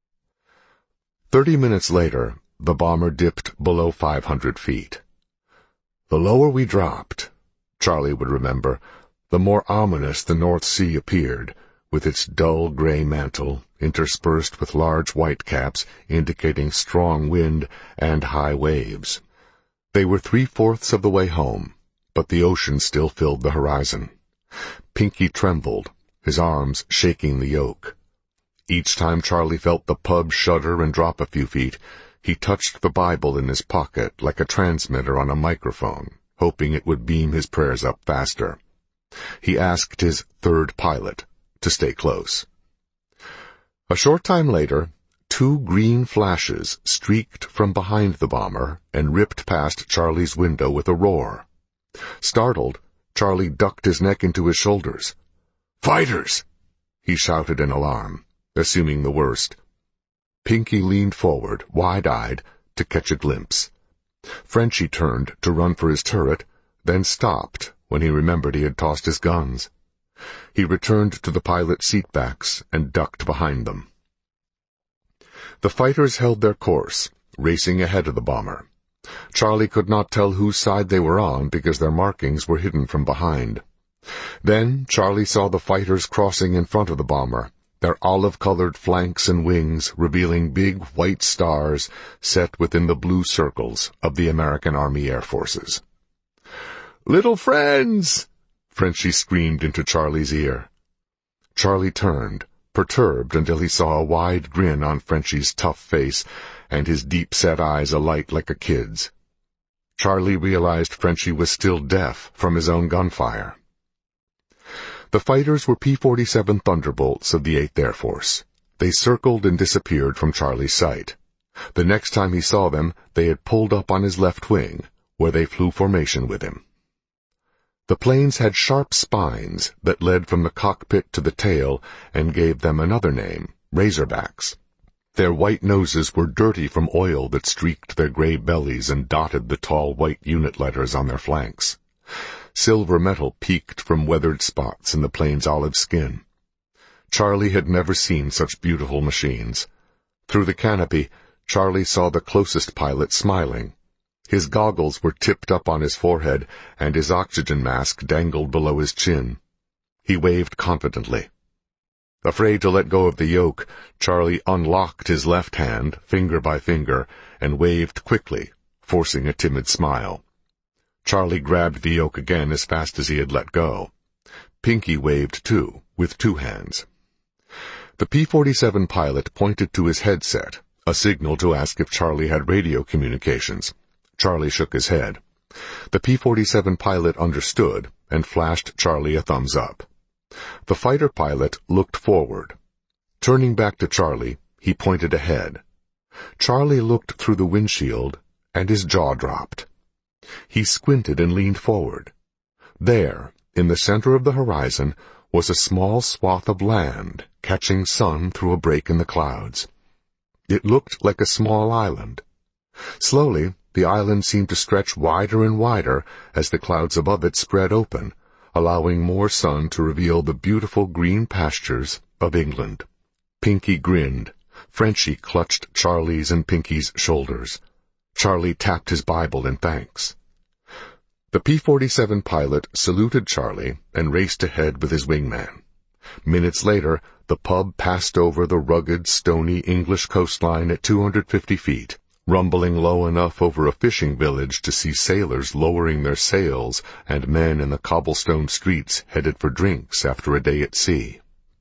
Thirty minutes later, the bomber dipped below five hundred feet. The lower we dropped, Charlie would remember, the more ominous the North Sea appeared, with its dull gray mantle, interspersed with large white caps indicating strong wind and high waves. They were three-fourths of the way home, but the ocean still filled the horizon. Pinky trembled, his arms shaking the yoke. Each time Charlie felt the pub shudder and drop a few feet, he touched the Bible in his pocket like a transmitter on a microphone, hoping it would beam his prayers up faster. He asked his third pilot to stay close. A short time later, two green flashes streaked from behind the bomber and ripped past Charlie's window with a roar. Startled, Charlie ducked his neck into his shoulders. "Fighters!" he shouted in alarm, assuming the worst. Pinky leaned forward, wide-eyed, to catch a glimpse. Frenchie turned to run for his turret, then stopped when he remembered he had tossed his guns. He returned to the pilot's seatbacks and ducked behind them. The fighters held their course, racing ahead of the bomber. Charlie could not tell whose side they were on because their markings were hidden from behind. Then Charlie saw the fighters crossing in front of the bomber, their olive-colored flanks and wings revealing big white stars set within the blue circles of the American Army Air Forces. "Little friends!" Frenchie screamed into Charlie's ear. Charlie turned, perturbed until he saw a wide grin on Frenchie's tough face and his deep-set eyes alight like a kid's. Charlie realized Frenchie was still deaf from his own gunfire. The fighters were P forty-seven Thunderbolts of the eighth Air Force. They circled and disappeared from Charlie's sight. The next time he saw them, they had pulled up on his left wing, where they flew formation with him. The planes had sharp spines that led from the cockpit to the tail and gave them another name, Razorbacks. Their white noses were dirty from oil that streaked their gray bellies and dotted the tall white unit letters on their flanks. Silver metal peeked from weathered spots in the plane's olive skin. Charlie had never seen such beautiful machines. Through the canopy, Charlie saw the closest pilot smiling. His goggles were tipped up on his forehead, and his oxygen mask dangled below his chin. He waved confidently. Afraid to let go of the yoke, Charlie unlocked his left hand, finger by finger, and waved quickly, forcing a timid smile. Charlie grabbed the yoke again as fast as he had let go. Pinky waved too, with two hands. The P forty-seven pilot pointed to his headset, a signal to ask if Charlie had radio communications. Charlie shook his head. The P forty-seven pilot understood and flashed Charlie a thumbs up. The fighter pilot looked forward. Turning back to Charlie, he pointed ahead. Charlie looked through the windshield, and his jaw dropped. He squinted and leaned forward. There, in the center of the horizon, was a small swath of land, catching sun through a break in the clouds. It looked like a small island. Slowly, the island seemed to stretch wider and wider as the clouds above it spread open, allowing more sun to reveal the beautiful green pastures of England. Pinky grinned. Frenchie clutched Charlie's and Pinky's shoulders. Charlie tapped his Bible in thanks. The P forty-seven pilot saluted Charlie and raced ahead with his wingman. Minutes later, the pub passed over the rugged, stony English coastline at two hundred fifty feet, rumbling low enough over a fishing village to see sailors lowering their sails and men in the cobblestone streets headed for drinks after a day at sea.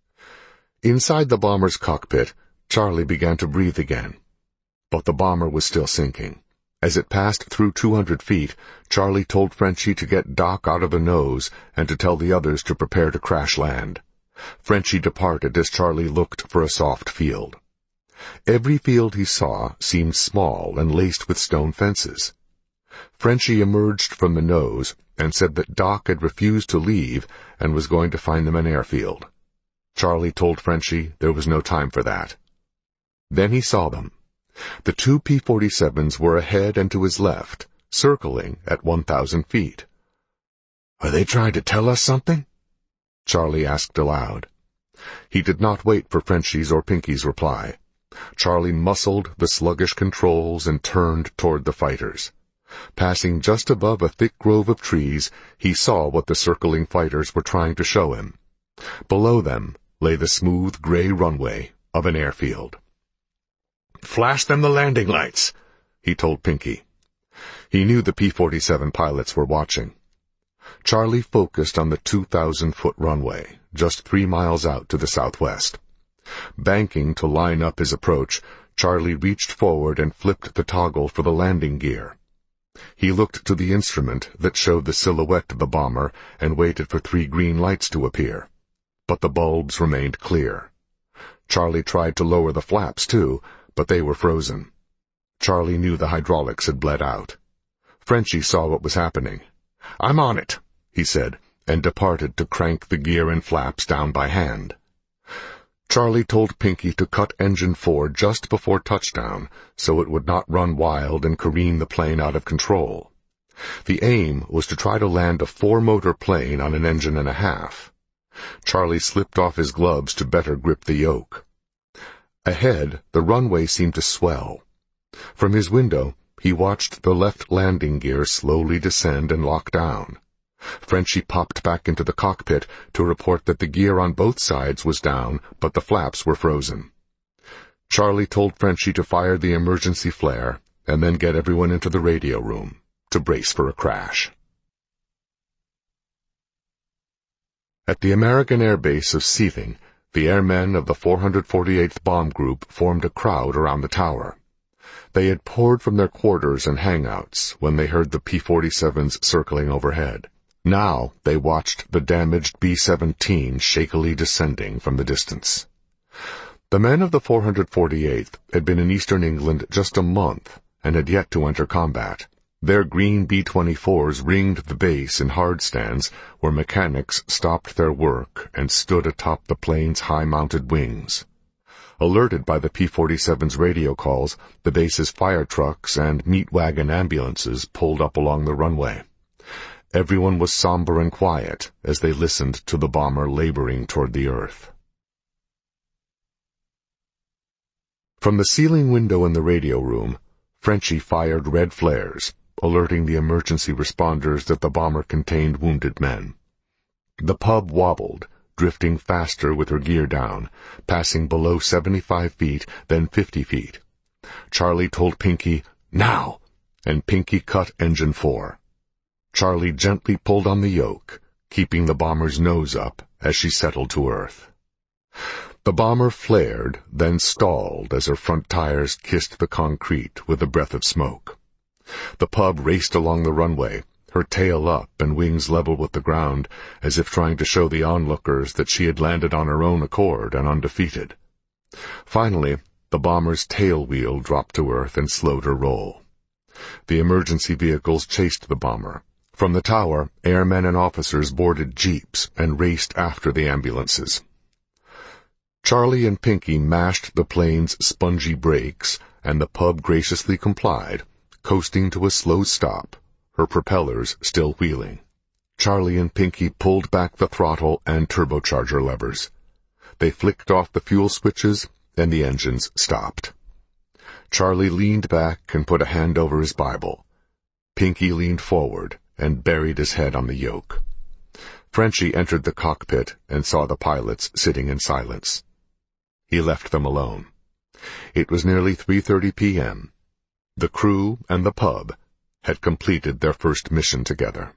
Inside the bomber's cockpit, Charlie began to breathe again. But the bomber was still sinking. As it passed through two hundred feet, Charlie told Frenchie to get Doc out of the nose and to tell the others to prepare to crash land. Frenchie departed as Charlie looked for a soft field. Every field he saw seemed small and laced with stone fences. Frenchie emerged from the nose and said that Doc had refused to leave and was going to find them an airfield. Charlie told Frenchie there was no time for that. Then he saw them. The two P forty-sevens were ahead and to his left, circling at one thousand feet. "Are they trying to tell us something?" Charlie asked aloud. He did not wait for Frenchie's or Pinky's reply. Charlie muscled the sluggish controls and turned toward the fighters. Passing just above a thick grove of trees, he saw what the circling fighters were trying to show him. Below them lay the smooth gray runway of an airfield. "Flash them the landing lights," he told Pinky. He knew the P forty-seven pilots were watching. Charlie focused on the two thousand foot runway, just three miles out to the southwest. Banking to line up his approach, Charlie reached forward and flipped the toggle for the landing gear. He looked to the instrument that showed the silhouette of the bomber and waited for three green lights to appear. But the bulbs remained clear. Charlie tried to lower the flaps, too, but they were frozen. Charlie knew the hydraulics had bled out. Frenchie saw what was happening. "I'm on it," he said, and departed to crank the gear and flaps down by hand. Charlie told Pinky to cut engine four just before touchdown so it would not run wild and careen the plane out of control. The aim was to try to land a four-motor plane on an engine and a half. Charlie slipped off his gloves to better grip the yoke. Ahead, the runway seemed to swell. From his window, he watched the left landing gear slowly descend and lock down. Frenchy popped back into the cockpit to report that the gear on both sides was down, but the flaps were frozen. Charlie told Frenchy to fire the emergency flare and then get everyone into the radio room to brace for a crash. At the American Air Base of Seething, the airmen of the four hundred forty-eighth Bomb Group formed a crowd around the tower. They had poured from their quarters and hangouts when they heard the P forty-sevens circling overhead. Now they watched the damaged B seventeen shakily descending from the distance. The men of the four hundred forty-eighth had been in eastern England just a month and had yet to enter combat. Their green B twenty-fours ringed the base in hard stands where mechanics stopped their work and stood atop the plane's high-mounted wings. Alerted by the P forty-seven's radio calls, the base's fire trucks and meat wagon ambulances pulled up along the runway. Everyone was somber and quiet as they listened to the bomber laboring toward the earth. From the ceiling window in the radio room, Frenchy fired red flares, alerting the emergency responders that the bomber contained wounded men. The pub wobbled, drifting faster with her gear down, passing below seventy-five feet, then fifty feet. Charlie told Pinky, "Now!" and Pinky cut engine four. Charlie gently pulled on the yoke, keeping the bomber's nose up as she settled to earth. The bomber flared, then stalled as her front tires kissed the concrete with a breath of smoke. The pub raced along the runway, her tail up and wings level with the ground, as if trying to show the onlookers that she had landed on her own accord and undefeated. Finally, the bomber's tail wheel dropped to earth and slowed her roll. The emergency vehicles chased the bomber. From the tower, airmen and officers boarded jeeps and raced after the ambulances. Charlie and Pinky mashed the plane's spongy brakes, and the pub graciously complied, coasting to a slow stop, her propellers still wheeling. Charlie and Pinky pulled back the throttle and turbocharger levers. They flicked off the fuel switches, and the engines stopped. Charlie leaned back and put a hand over his Bible. Pinky leaned forward and buried his head on the yoke. Frenchy entered the cockpit and saw the pilots sitting in silence. He left them alone. It was nearly three thirty p.m. The crew and the pub had completed their first mission together.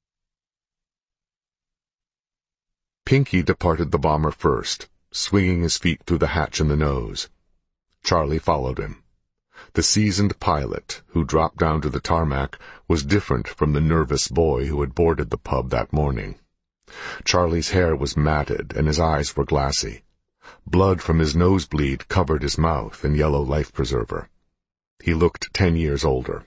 Pinky departed the bomber first, swinging his feet through the hatch in the nose. Charlie followed him. The seasoned pilot, who dropped down to the tarmac, was different from the nervous boy who had boarded the pub that morning. Charlie's hair was matted and his eyes were glassy. Blood from his nosebleed covered his mouth in yellow life-preserver. He looked ten years older.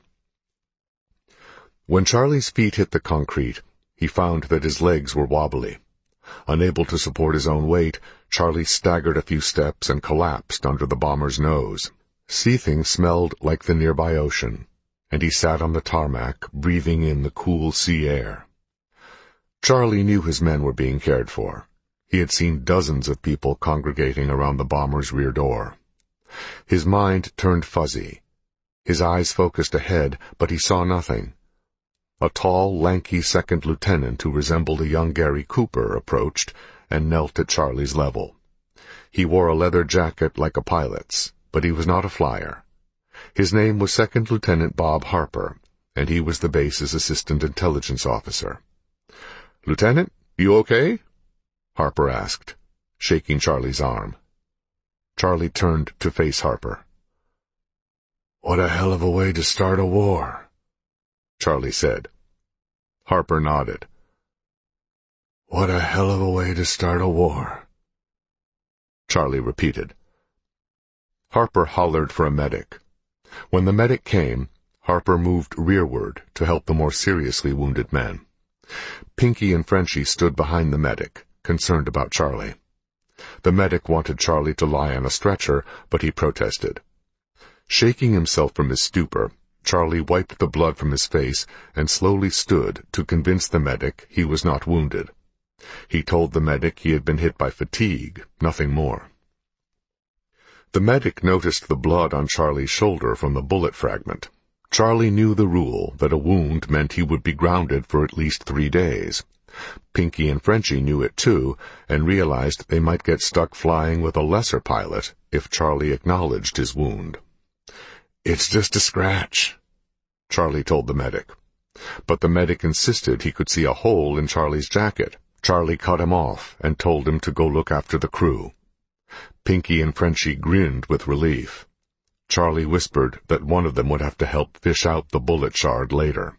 When Charlie's feet hit the concrete, he found that his legs were wobbly. Unable to support his own weight, Charlie staggered a few steps and collapsed under the bomber's nose. Seething smelled like the nearby ocean, and he sat on the tarmac, breathing in the cool sea air. Charlie knew his men were being cared for. He had seen dozens of people congregating around the bomber's rear door. His mind turned fuzzy. His eyes focused ahead, but he saw nothing. A tall, lanky second lieutenant who resembled a young Gary Cooper approached and knelt at Charlie's level. He wore a leather jacket like a pilot's, but he was not a flyer. His name was Second Lieutenant Bob Harper, and he was the base's assistant intelligence officer. "Lieutenant, you okay?" Harper asked, shaking Charlie's arm. Charlie turned to face Harper. "What a hell of a way to start a war," Charlie said. Harper nodded. "What a hell of a way to start a war," Charlie repeated. Harper hollered for a medic. When the medic came, Harper moved rearward to help the more seriously wounded men. Pinky and Frenchy stood behind the medic, concerned about Charlie. The medic wanted Charlie to lie on a stretcher, but he protested. Shaking himself from his stupor, Charlie wiped the blood from his face and slowly stood to convince the medic he was not wounded. He told the medic he had been hit by fatigue, nothing more. The medic noticed the blood on Charlie's shoulder from the bullet fragment. Charlie knew the rule that a wound meant he would be grounded for at least three days. Pinky and Frenchie knew it too, and realized they might get stuck flying with a lesser pilot if Charlie acknowledged his wound. "It's just a scratch," Charlie told the medic. But the medic insisted he could see a hole in Charlie's jacket. Charlie cut him off and told him to go look after the crew. Pinky and Frenchie grinned with relief. Charlie whispered that one of them would have to help fish out the bullet shard later.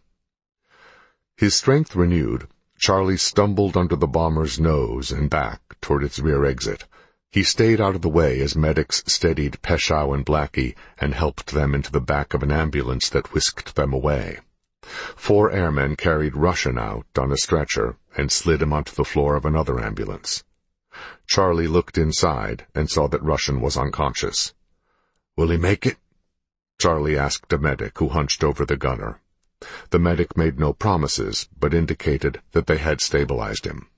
His strength renewed, Charlie stumbled under the bomber's nose and back toward its rear exit. He stayed out of the way as medics steadied Peschow and Blackie and helped them into the back of an ambulance that whisked them away. Four airmen carried Russian out on a stretcher and slid him onto the floor of another ambulance. Charlie looked inside and saw that Russian was unconscious. "Will he make it?" Charlie asked a medic who hunched over the gunner. The medic made no promises, but indicated that they had stabilized him.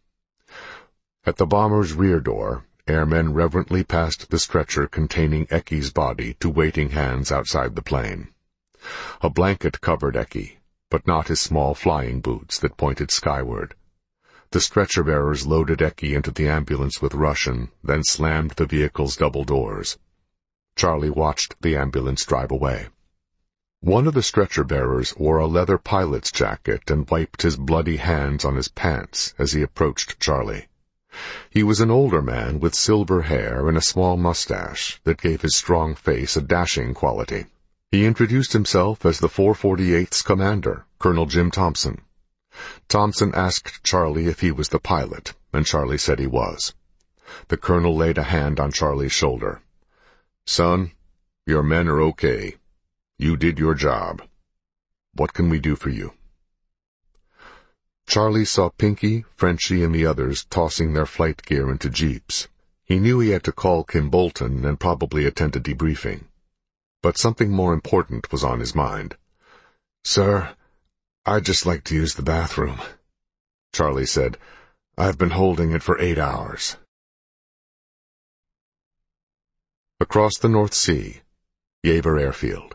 At the bomber's rear door, airmen reverently passed the stretcher containing Ecky's body to waiting hands outside the plane. A blanket covered Ecky, but not his small flying boots that pointed skyward. The stretcher-bearers loaded Ecky into the ambulance with Russian, then slammed the vehicle's double doors. Charlie watched the ambulance drive away. One of the stretcher-bearers wore a leather pilot's jacket and wiped his bloody hands on his pants as he approached Charlie. He was an older man with silver hair and a small mustache that gave his strong face a dashing quality. He introduced himself as the four forty-eighth's commander, Colonel Jim Thompson. Thompson asked Charlie if he was the pilot, and Charlie said he was. The colonel laid a hand on Charlie's shoulder. "Son, your men are okay. You did your job. What can we do for you?" Charlie saw Pinky, Frenchie, and the others tossing their flight gear into jeeps. He knew he had to call Kim Bolton and probably attend a debriefing. But something more important was on his mind. "Sir, I'd just like to use the bathroom," Charlie said. "I've been holding it for eight hours. Across the North Sea, Yavor Airfield.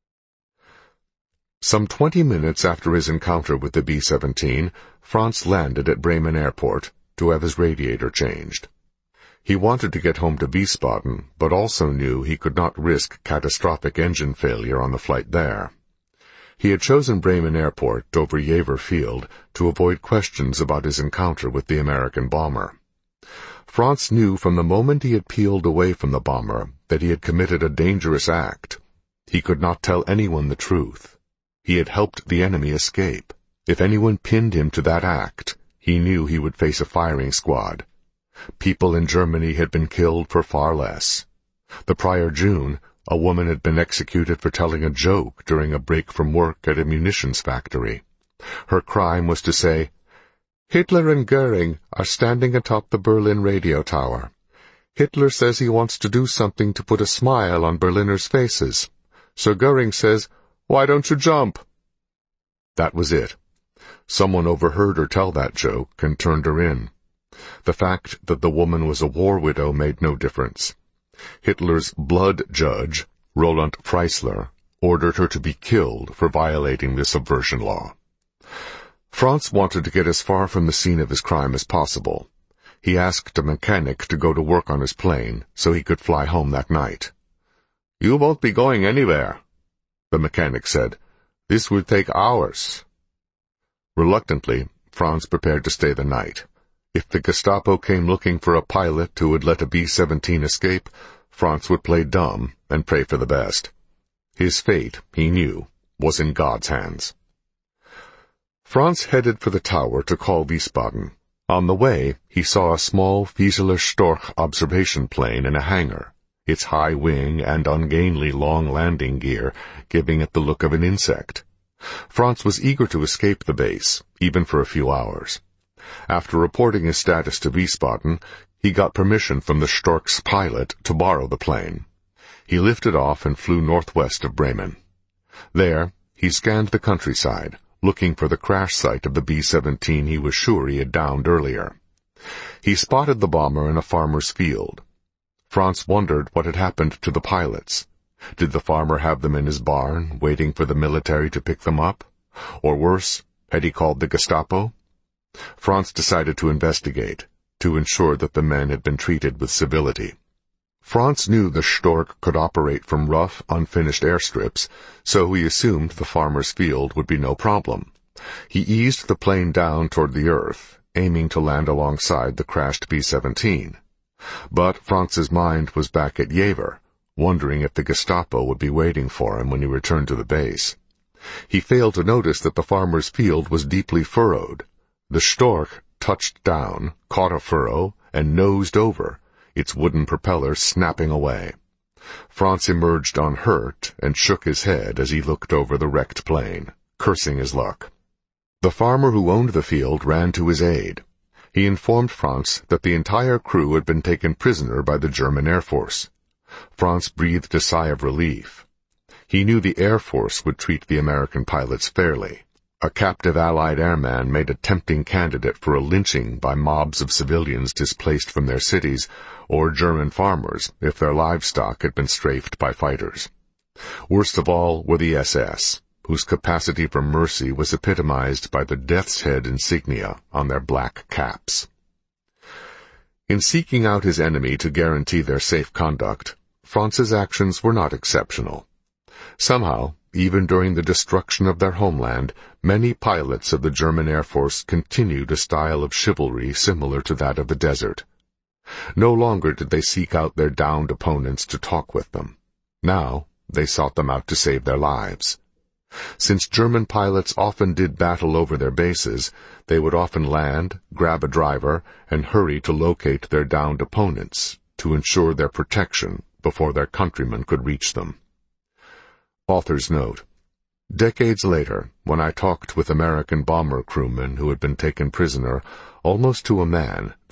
Some twenty minutes after his encounter with the B seventeen, Franz landed at Bremen Airport to have his radiator changed. He wanted to get home to Wiesbaden, but also knew he could not risk catastrophic engine failure on the flight there. He had chosen Bremen Airport over Yavor Field to avoid questions about his encounter with the American bomber. Franz knew from the moment he had peeled away from the bomber that he had committed a dangerous act. He could not tell anyone the truth. He had helped the enemy escape. If anyone pinned him to that act, he knew he would face a firing squad. People in Germany had been killed for far less. The prior June, a woman had been executed for telling a joke during a break from work at a munitions factory. Her crime was to say, "Hitler and Goering are standing atop the Berlin radio tower. Hitler says he wants to do something to put a smile on Berliners' faces. So Goering says, 'Why don't you jump?'" That was it. Someone overheard her tell that joke and turned her in. The fact that the woman was a war widow made no difference. Hitler's blood judge, Roland Freisler, ordered her to be killed for violating the subversion law. Franz wanted to get as far from the scene of his crime as possible. He asked a mechanic to go to work on his plane so he could fly home that night. "You won't be going anywhere," the mechanic said. "This will take hours." Reluctantly, Franz prepared to stay the night. If the Gestapo came looking for a pilot who would let a B seventeen escape, Franz would play dumb and pray for the best. His fate, he knew, was in God's hands. Franz headed for the tower to call Wiesbaden. On the way, he saw a small Fieseler Storch observation plane in a hangar, its high wing and ungainly long landing gear giving it the look of an insect. Franz was eager to escape the base, even for a few hours. After reporting his status to Wiesbaden, he got permission from the Storch's pilot to borrow the plane. He lifted off and flew northwest of Bremen. There, he scanned the countryside, looking for the crash site of the B seventeen he was sure he had downed earlier. He spotted the bomber in a farmer's field. Franz wondered what had happened to the pilots. Did the farmer have them in his barn, waiting for the military to pick them up? Or worse, had he called the Gestapo? Franz decided to investigate, to ensure that the men had been treated with civility. Franz knew the Stork could operate from rough, unfinished airstrips, so he assumed the farmer's field would be no problem. He eased the plane down toward the earth, aiming to land alongside the crashed B seventeen. But Franz's mind was back at Jever, wondering if the Gestapo would be waiting for him when he returned to the base. He failed to notice that the farmer's field was deeply furrowed. The Stork touched down, caught a furrow, and nosed over, its wooden propeller snapping away. Franz emerged unhurt and shook his head as he looked over the wrecked plane, cursing his luck. The farmer who owned the field ran to his aid. He informed Franz that the entire crew had been taken prisoner by the German Air Force. Franz breathed a sigh of relief. He knew the Air Force would treat the American pilots fairly. A captive Allied airman made a tempting candidate for a lynching by mobs of civilians displaced from their cities, or German farmers if their livestock had been strafed by fighters. Worst of all were the S S, whose capacity for mercy was epitomized by the death's head insignia on their black caps. In seeking out his enemy to guarantee their safe conduct, Franz's actions were not exceptional. Somehow, even during the destruction of their homeland, many pilots of the German Air Force continued a style of chivalry similar to that of the desert. No longer did they seek out their downed opponents to talk with them. Now, they sought them out to save their lives. Since German pilots often did battle over their bases, they would often land, grab a driver, and hurry to locate their downed opponents, to ensure their protection before their countrymen could reach them. Author's note. Decades later, when I talked with American bomber crewmen who had been taken prisoner, almost to a man,